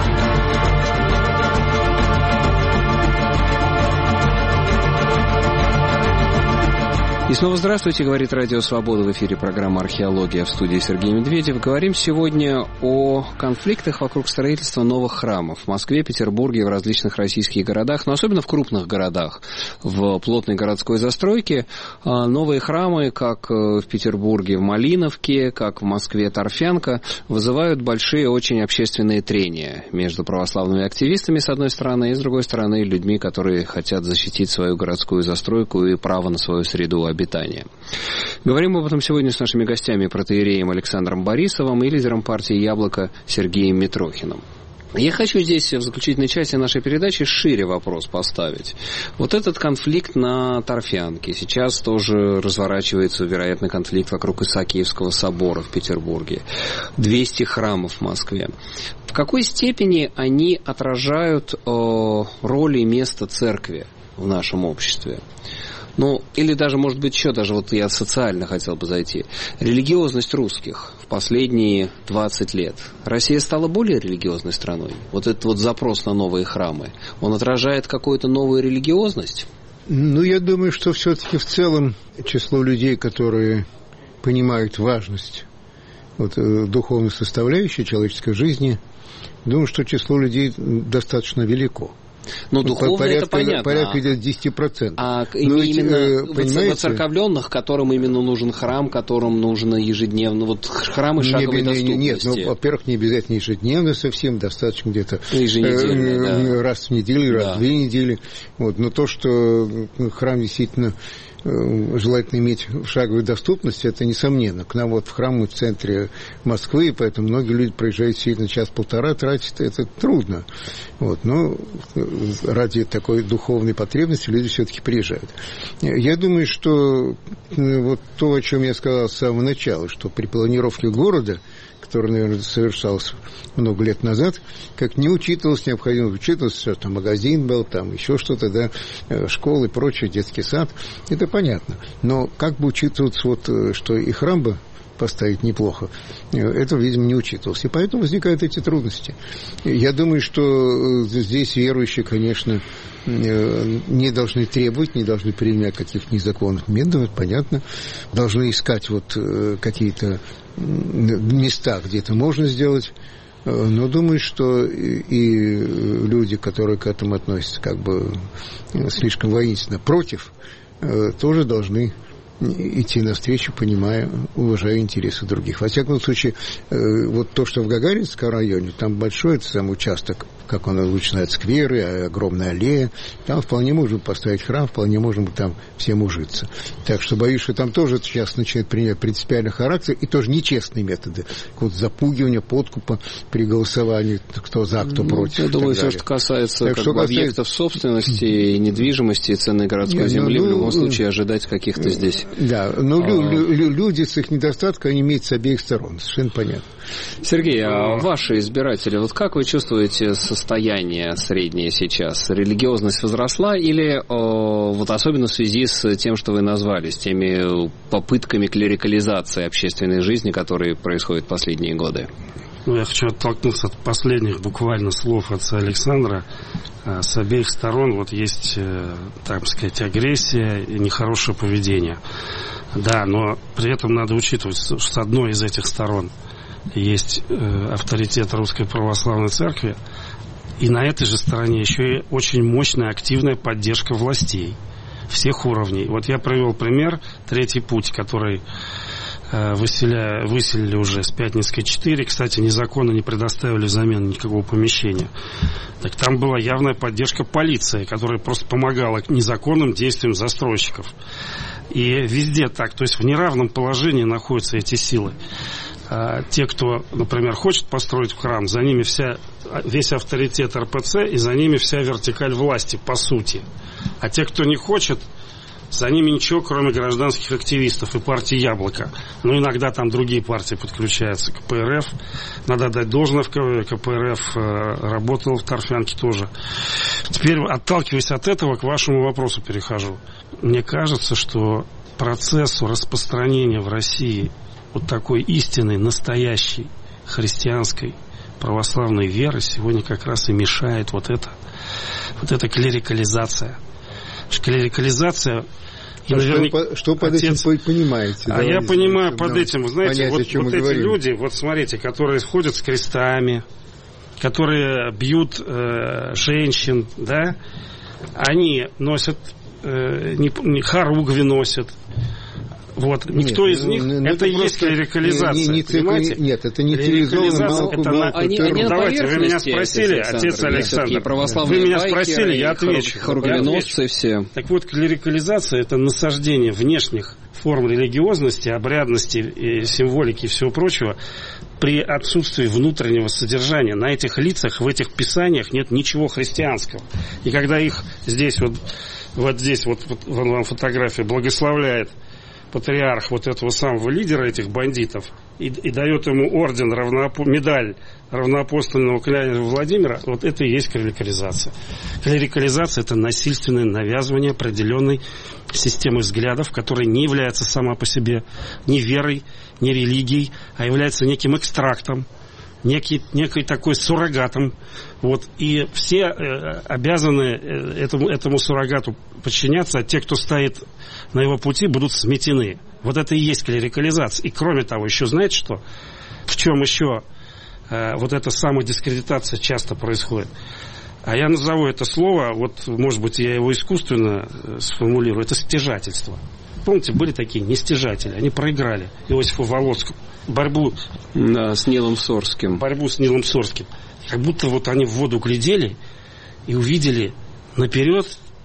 И снова здравствуйте, говорит Радио Свобода, в эфире программа «Археология», в студии Сергей Медведев. Говорим сегодня о конфликтах вокруг строительства новых храмов в Москве, Петербурге и в различных российских городах, но особенно в крупных городах, в плотной городской застройке. Новые храмы, как в Петербурге, в Малиновке, как в Москве, Торфянка, вызывают большие очень общественные трения между православными активистами, с одной стороны, и с другой стороны, людьми, которые хотят защитить свою городскую застройку и право на свою среду обитания. Говорим об этом сегодня с нашими гостями, протоиереем Александром Борисовым и лидером партии «Яблоко» Сергеем Митрохиным. Я хочу здесь в заключительной части нашей передачи шире вопрос поставить. Вот этот конфликт на Торфянке. Сейчас тоже разворачивается, вероятно, конфликт вокруг Исаакиевского собора в Петербурге. 200 храмов в Москве. В какой степени они отражают роль и место церкви в нашем обществе? Ну, или даже, может быть, еще даже вот я социально хотел бы зайти. Религиозность русских в последние 20 лет. Россия стала более религиозной страной. Вот этот вот запрос на новые храмы, он отражает какую-то новую религиозность? Ну, я думаю, что все-таки в целом число людей, которые понимают важность вот, духовной составляющей человеческой жизни, думаю, что число людей достаточно велико. Ну, духовно это понятно. Порядка 10%. А именно воцерковленных, которым именно нужен храм, которым нужно ежедневно, вот храмы шаговой доступности. Нет, ну, во-первых, не обязательно ежедневно совсем, достаточно где-то еженедельно, раз в неделю, раз в 2 недели. Вот. Но то, что храм действительно желательно иметь в шаговой доступности, это несомненно. К нам вот в храм в центре Москвы, и поэтому многие люди проезжают сильно час-полтора, тратить это трудно. Вот, но ради такой духовной потребности люди все-таки приезжают. Я думаю, что вот то, о чем я сказал с самого начала, что при планировке города, который, наверное, совершался много лет назад, как не учитывалось, необходимо учитывалось, что там магазин был, там еще что-то, да, школы и прочее, детский сад, это понятно. Но как бы учитываться, вот, что и храм бы поставить неплохо, это, видимо, не учитывалось. И поэтому возникают эти трудности. Я думаю, что здесь верующие, конечно, не должны требовать, не должны применять каких-то незаконных методов, понятно, должны искать вот какие-то места, где это можно сделать, но думаю, что и люди, которые к этому относятся как бы слишком воинственно против, тоже должны идти навстречу, понимая, уважая интересы других. Во всяком случае, вот то, что в Гагаринском районе, там большой этот самый участок, как он начинает, скверы, огромная аллея, там вполне можно поставить храм, вполне можно там всем ужиться. Так что боюсь, что там тоже сейчас начинает принять принципиальный характер, и тоже нечестные методы, вот запугивания, подкупа при голосовании, кто за, кто против. Я думаю, все, что касается объектов собственности и недвижимости, и ценной городской земли, в любом случае ожидать каких-то здесь. Да, но люди с их недостатком, они имеют с обеих сторон, совершенно понятно. Сергей, а ваши избиратели, вот как вы чувствуете состояние среднее сейчас? Религиозность возросла или вот особенно в связи с тем, что вы назвали, с теми попытками клерикализации общественной жизни, которые происходят в последние годы? Ну, я хочу оттолкнуться от последних буквально слов отца Александра. С обеих сторон вот есть, так сказать, агрессия и нехорошее поведение. Да, но при этом надо учитывать, что с одной из этих сторон есть авторитет Русской Православной Церкви, и на этой же стороне еще и очень мощная активная поддержка властей всех уровней. Вот я привел пример «Третий путь», который выселили уже с Пятницкой 4. Кстати, незаконно не предоставили взамен никакого помещения. Так там была явная поддержка полиции, которая просто помогала незаконным действиям застройщиков. И везде так, то есть в неравном положении находятся эти силы. Те, кто, например, хочет построить храм, за ними весь авторитет РПЦ, и за ними вся вертикаль власти, по сути. А те, кто не хочет, за ними ничего, кроме гражданских активистов и партии «Яблоко». Ну, иногда там другие партии подключаются. КПРФ, надо отдать должное, в КПРФ работал в Торфянке тоже. Теперь, отталкиваясь от этого, к вашему вопросу перехожу. Мне кажется, что процессу распространения в России вот такой истинной, настоящей христианской православной веры сегодня как раз и мешает вот эта клерикализация. Клерикализация. Что под этим понимаете? Я понимаю под этим, вы знаете, вот эти люди, вот смотрите, которые ходят с крестами, которые бьют женщин, да, они носят хоругви носят. Вот, никто из них, это и есть клерикализация, понимаете? Нет, это не цивилизованно. Давайте, вы меня спросили, отец Александр, вы меня спросили, я отвечу. Хоругвеносцы все. Так вот, клерикализация – это насаждение внешних форм религиозности, обрядности, символики и всего прочего при отсутствии внутреннего содержания. На этих лицах, в этих писаниях нет ничего христианского. И когда их здесь, вот здесь, вот вам фотография, благословляет патриарх вот этого самого лидера этих бандитов и дает ему орден, медаль равноапостольного князя Владимира, вот это и есть клерикализация. Клерикализация – это насильственное навязывание определенной системы взглядов, которая не является сама по себе ни верой, ни религией, а является неким экстрактом, некой такой суррогатом. Вот, и все обязаны этому суррогату подчиняться, а те, кто стоит на его пути, будут сметены. Вот это и есть клерикализация. И кроме того, еще знаете что? В чем еще вот эта самодискредитация часто происходит? А я назову это слово, вот, может быть, я его искусственно сформулирую, это стяжательство. Помните, были такие нестяжатели, они проиграли Иосифу Волоцкому борьбу с Нилом Сорским. Как будто вот они в воду глядели и увидели наперед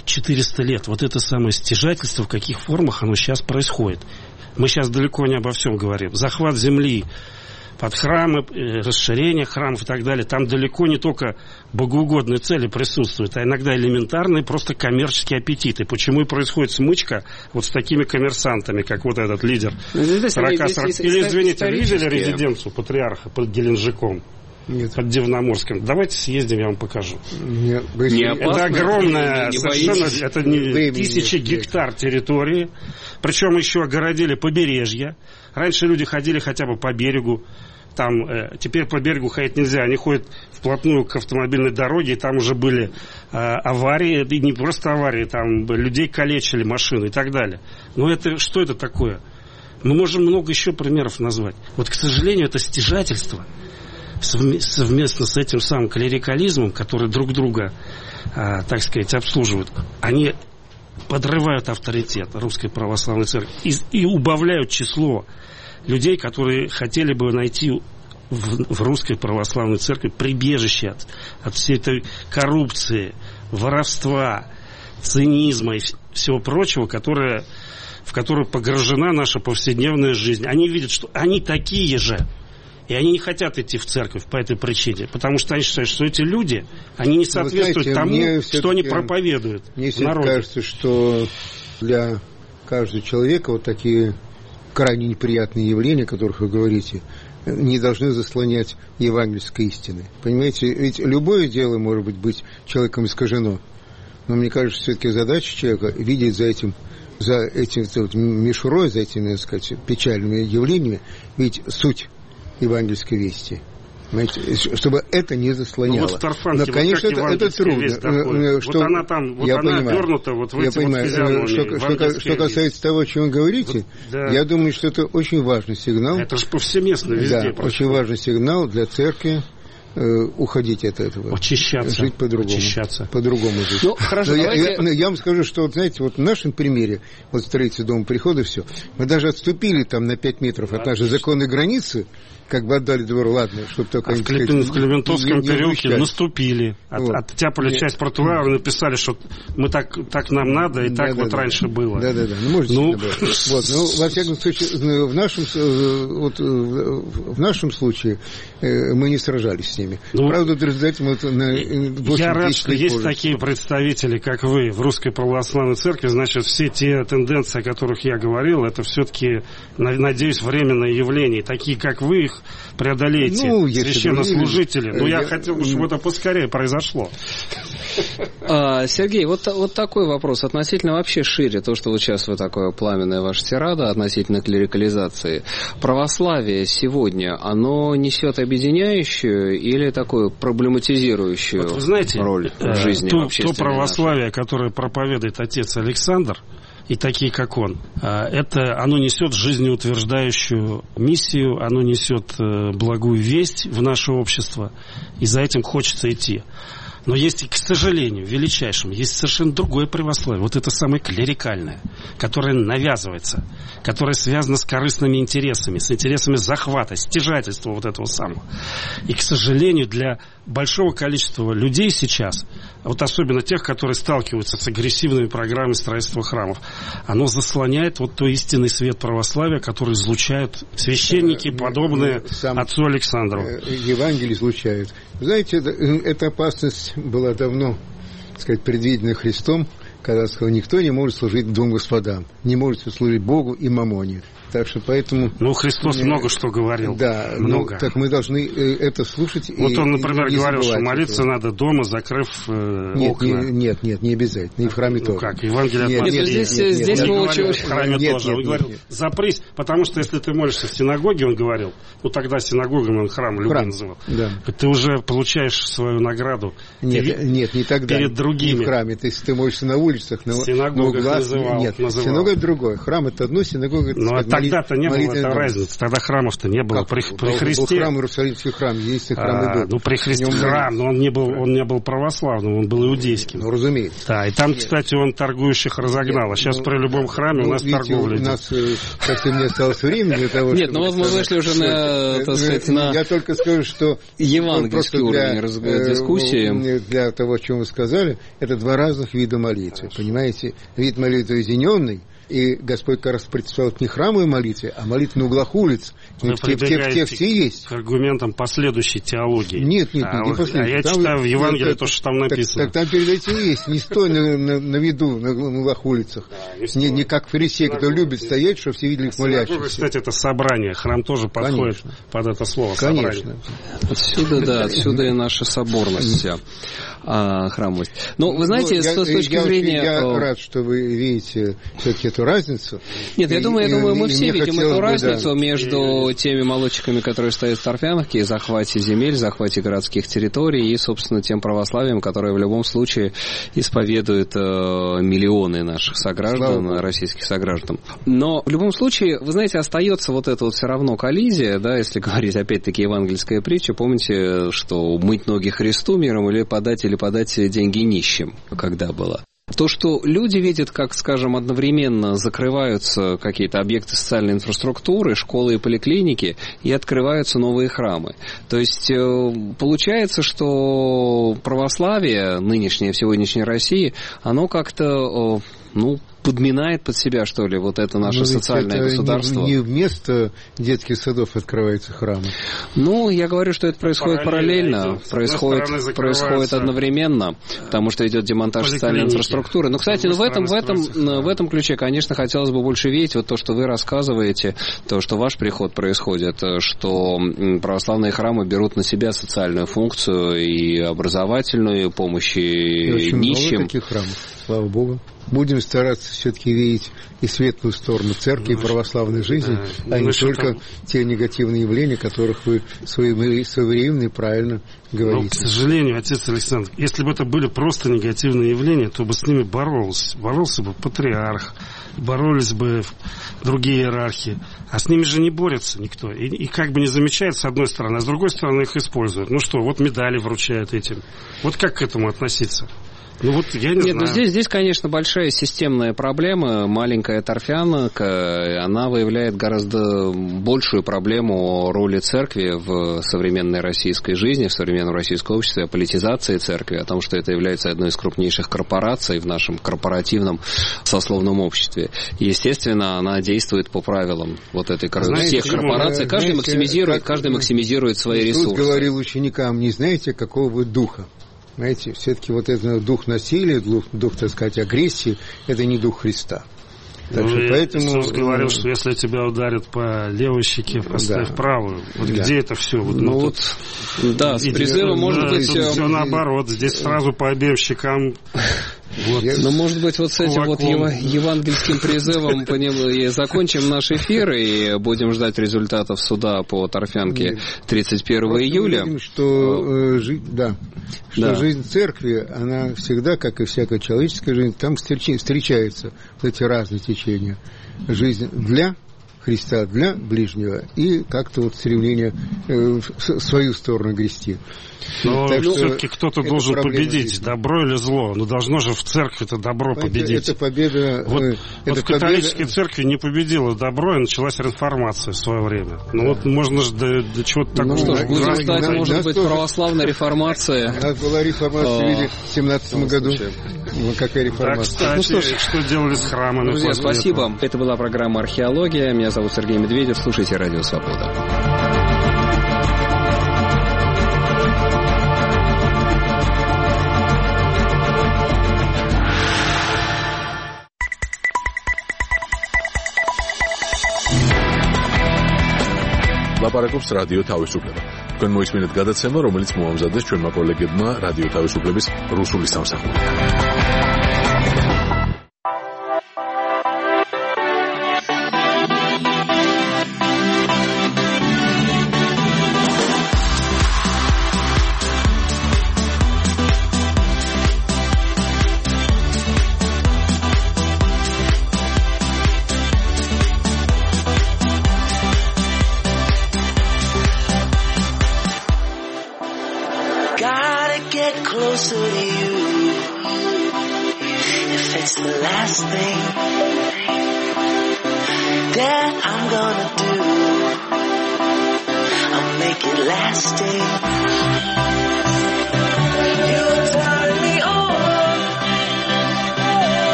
400 лет. Вот это самое стяжательство, в каких формах оно сейчас происходит. Мы сейчас далеко не обо всем говорим. Захват земли под храмы, расширение храмов и так далее. Там далеко не только богоугодные цели присутствуют, а иногда элементарные просто коммерческие аппетиты. Почему и происходит смычка вот с такими коммерсантами, как вот этот лидер 40-40. Или, извините, видели резиденцию патриарха под Геленджиком? Нет. Под Дивноморском. Давайте съездим, я вам покажу. Нет, это огромная, совершенно, это тысячи гектар территории. Причем еще огородили побережье. Раньше люди ходили хотя бы по берегу. Там теперь по берегу ходить нельзя. Они ходят вплотную к автомобильной дороге. И там уже были аварии. И не просто аварии. Там людей калечили, машины и так далее. Но это, что это такое? Мы можем много еще примеров назвать. Вот, к сожалению, это стяжательство совместно с этим самым клерикализмом, который друг друга, так сказать, обслуживают, они подрывают авторитет Русской Православной Церкви и убавляют число людей, которые хотели бы найти в Русской Православной Церкви прибежище от всей этой коррупции, воровства, цинизма и всего прочего, в которую погружена наша повседневная жизнь. Они видят, что они такие же. И они не хотят идти в церковь по этой причине, потому что они считают, что эти люди, они не соответствуют тому, что они проповедуют. Мне все-таки кажется, что для каждого человека вот такие крайне неприятные явления, о которых вы говорите, не должны заслонять евангельской истины. Понимаете, ведь любое дело может быть человеком искажено. Но мне кажется, все-таки задача человека видеть за этим мишурой, за этими, так сказать, печальными явлениями, видеть суть евангельской вести. Понимаете, чтобы это не заслоняло. Ну, вот в Тарфанке, но, конечно, это трудно. Что, вот она там, вот она обернута вот в эти физиономии. Что касается того, о чем вы говорите, вот, да. Я думаю, что это очень важный сигнал. Это же повсеместно везде. Да, очень важный сигнал для церкви. Уходить от этого. Очищаться. Жить по-другому. По-другому жить. Ну, хорошо, я вам скажу, что, вот, знаете, вот в нашем примере, вот строительство Дома прихода, все, мы даже отступили там на 5 метров от нашей законной границы, как бы отдали двор, ладно, чтобы только... в Клементовском переулке наступили, оттяпали часть тротуара, написали, что мы так нам надо, и так вот раньше было. Да-да-да, можете вот, во всяком случае, в нашем случае мы не сражались с ними. Правда, в результате мы я рад, что есть такие представители, как вы, в Русской Православной Церкви. Значит, все те тенденции, о которых я говорил, это все-таки, надеюсь, временное явление. Такие, как вы, их преодолеете, священнослужители. Но я хотел, чтобы это поскорее произошло. Сергей, вот такой вопрос относительно вообще шире, то, что вот сейчас вы такое пламенная ваша тирада относительно клерикализации. Православие сегодня, оно несет объединяющую или такую проблематизирующую вот вы знаете, роль в жизни то православие, нашей? Которое проповедует отец Александр, и такие, как он, оно несет жизнеутверждающую миссию, оно несет благую весть в наше общество, и за этим хочется идти. Но есть, к сожалению, величайшему, есть совершенно другое православие. Вот это самое клерикальное, которое навязывается, которое связано с корыстными интересами, с интересами захвата, стяжательства вот этого самого. И, к сожалению, для большого количества людей сейчас, вот особенно тех, которые сталкиваются с агрессивными программами строительства храмов, оно заслоняет вот той истинный свет православия, который излучают священники, подобные отцу Александру. Евангелие излучают. Знаете, эта опасность была давно, так сказать, предвидена Христом, когда сказал, никто не может служить двум господам, не может служить Богу и мамоне. Так что поэтому... Ну, Христос много что говорил. Да, много. Так мы должны это слушать. Вот он, например, говорил, что молиться надо дома, закрыв окна. Нет, не обязательно. И в храме тоже. Как? Евангелие от Матфея. Здесь мы учим... В храме тоже. Он говорил, запрись, потому что если ты молишься в синагоге, он говорил, ну тогда синагогами он храм любой называл. Да. Ты уже получаешь свою награду. Нет, не тогда. Перед другими. Не в храме. Если ты молишься на улицах, на углах. Нет, синагога это другое. Храм это одно, синагога это тогда-то не было этой разницы. Тогда храмов-то не было. При Христе... Был храм, Иерусалимский храм, единственный храм и был. Ну, при Христе храм, но он не был православным, он был иудейским. Ну, разумеется. Да, и там, кстати, он торгующих разогнал. А сейчас при любом храме у нас торговля идет. У нас совсем не осталось времени для того, Нет, ну вот мы вышли уже на, так сказать, на... Я только скажу, что... Евангельский уровень дискуссии. Для того, о чем вы сказали, это два разных вида молитв. молитвы, понимаете? Вид молитвы уединенный. И Господь как раз предписал не храмовой молитве, а молитве на углах улиц. Вы те все есть. К аргументам последующей теологии. Нет, не последующей. Я читаю в Евангелии то, что там написано. Так там перед этим есть. Не стой на виду, на углах улицах. Не как фарисей, кто любит стоять, чтобы все видели их молящихся. Кстати, это собрание. Храм тоже подходит под это слово. Конечно. Отсюда и наша соборность, храмовость. Но вы знаете, с точки зрения... Я рад, что вы видите все-таки эту разницу. Нет, я думаю, мы все видим эту разницу между теми молодчиками, которые стоят в Торфяновке, и захвате земель, захвате городских территорий, и, собственно, тем православием, которое в любом случае исповедует миллионы наших сограждан, российских сограждан. Но в любом случае, вы знаете, остается вот эта вот все равно коллизия, да, если говорить опять-таки евангельская притча, помните, что мыть ноги Христу миром или подать деньги нищим, когда было. То, что люди видят, как, скажем, одновременно закрываются какие-то объекты социальной инфраструктуры, школы и поликлиники, и открываются новые храмы. То есть получается, что православие нынешнее, в сегодняшней России, оно как-то, подминает под себя, что ли, вот это наше социальное государство. Не вместо детских садов открываются храмы. Я говорю, что это происходит параллельно, происходит одновременно, потому что идет демонтаж социальной инфраструктуры. Но, кстати, в этом ключе, конечно, хотелось бы больше видеть вот то, что вы рассказываете, то, что ваш приход происходит, что православные храмы берут на себя социальную функцию и образовательную помощь и нищим. Много таких храмов, слава Богу. Будем стараться все-таки видеть и светлую сторону церкви, и православной жизни, а не только те негативные явления, о которых вы своевременно и правильно говорите. Но, к сожалению, отец Александр, если бы это были просто негативные явления, то бы с ними боролся бы патриарх, боролись бы другие иерархи, а с ними же не борется никто, и как бы не замечает с одной стороны, а с другой стороны их используют. Вот медали вручают этим. Вот как к этому относиться? Я не знаю. Здесь, конечно, большая системная проблема. Маленькая Торфянка, она выявляет гораздо большую проблему роли церкви в современной российской жизни, в современном российском обществе, о политизации церкви, о том, что это является одной из крупнейших корпораций в нашем корпоративном сословном обществе. И, естественно, она действует по правилам всех корпораций. Каждый максимизирует свои ресурсы. Иисус говорил ученикам: не знаете, какого вы духа. Знаете, все-таки этот дух насилия, дух, так сказать, агрессии, это не дух Христа. Поэтому Иисус говорил, что если тебя ударят по левой щеке, поставь правую. Где это все? С призывом может быть... Все наоборот. Здесь сразу по обеим щекам... может быть, с этим евангельским призывом и закончим наш эфир и будем ждать результатов суда по Торфянке 31 июля. Видим, что жизнь церкви, она всегда, как и всякая человеческая жизнь, там встречаются эти разные течения. Жизнь для Христа, для ближнего, и как-то стремление в свою сторону грести. Но все-таки кто-то должен победить, добро или зло. Должно же в церкви это добро победить. Это победа... в католической церкви не победило добро, и началась реформация в свое время. Можно же до чего-то такого... будем ждать, может быть, православная реформация. У нас была реформация в 17 году. Какая реформация? Что делали с храмами? Друзья, спасибо. Это была программа «Археология». Меня зовут Сергей Медведев. Слушайте «Радио Свобода». ლაპარაკობს რადიო თავისუფლება. თქვენ მოისმინეთ გადაცემა, რომელიც მოამზადეს ჩვენმა კოლეგებმა რადიო თავისუფლების რუსული სამსახურიდან.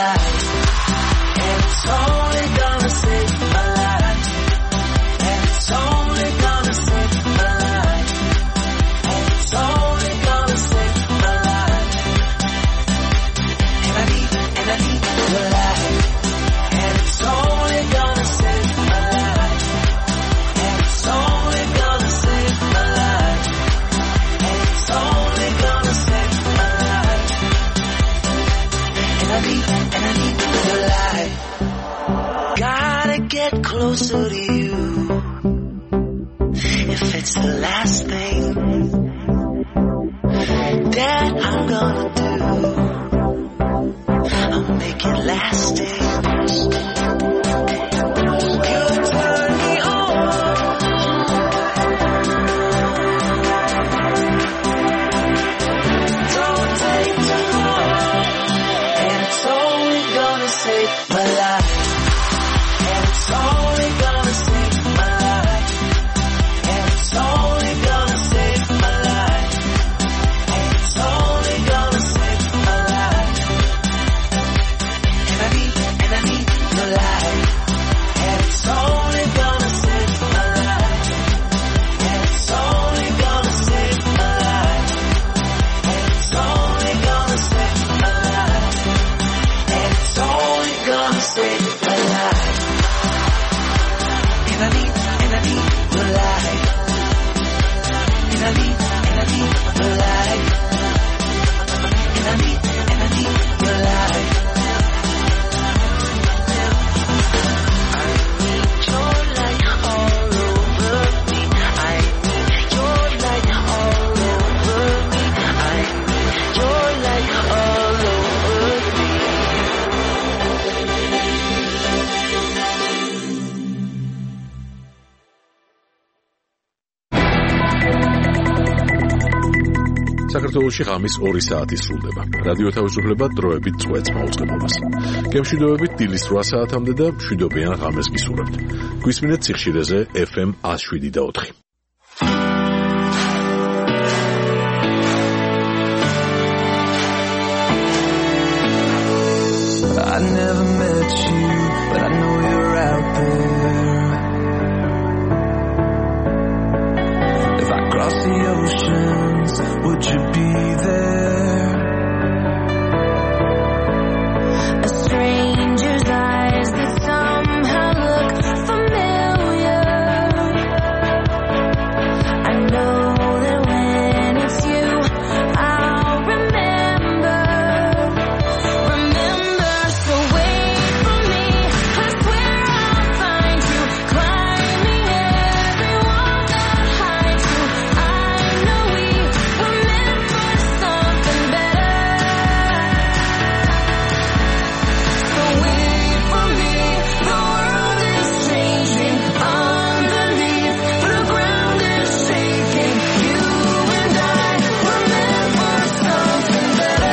life, and it's only gonna save my life, and it's only gonna save my life, and it's only gonna save my life, and I need your life, and it's only gonna save my life, and it's only gonna save my life, and it's only gonna save my life, and I need your life. Gotta get closer to you. If it's the last thing that I'm gonna do, I'll make it lasting. You turn me on. Don't take too long, and it's only gonna save my life, and it's only gonna save my life, and it's only gonna save my life, and it's only gonna save my life, and I need your life, and it's only gonna save my life, and it's only gonna save my life, and it's only gonna save my life, and it's only gonna save my life, and I need your life, and I need your life, and I need your life. I need your light all over me. I need your light all over me. I need your light all over me. საქართველოში ღამის 2 საათი სრულდება. რადიო თავისუფლება დროებით წვეთს მაუწყებლობას. გემშვიდობებით დილის 8 საათამდე და მშვიდობიან ღამეს გისურვებთ. გვისმინეთ სიხშირეზე FM 107.4. I never met you, but I know you're out there. If I cross the oceans, would you be there? A stranger's eyes that somehow look familiar. I know that when it's you, I'll remember. So wait for me, I swear I'll find you, climbing every wall that hides you. I know we were meant for something better. So wait for me, the world is changing underneath, the ground is shaking. You and I were meant for something better.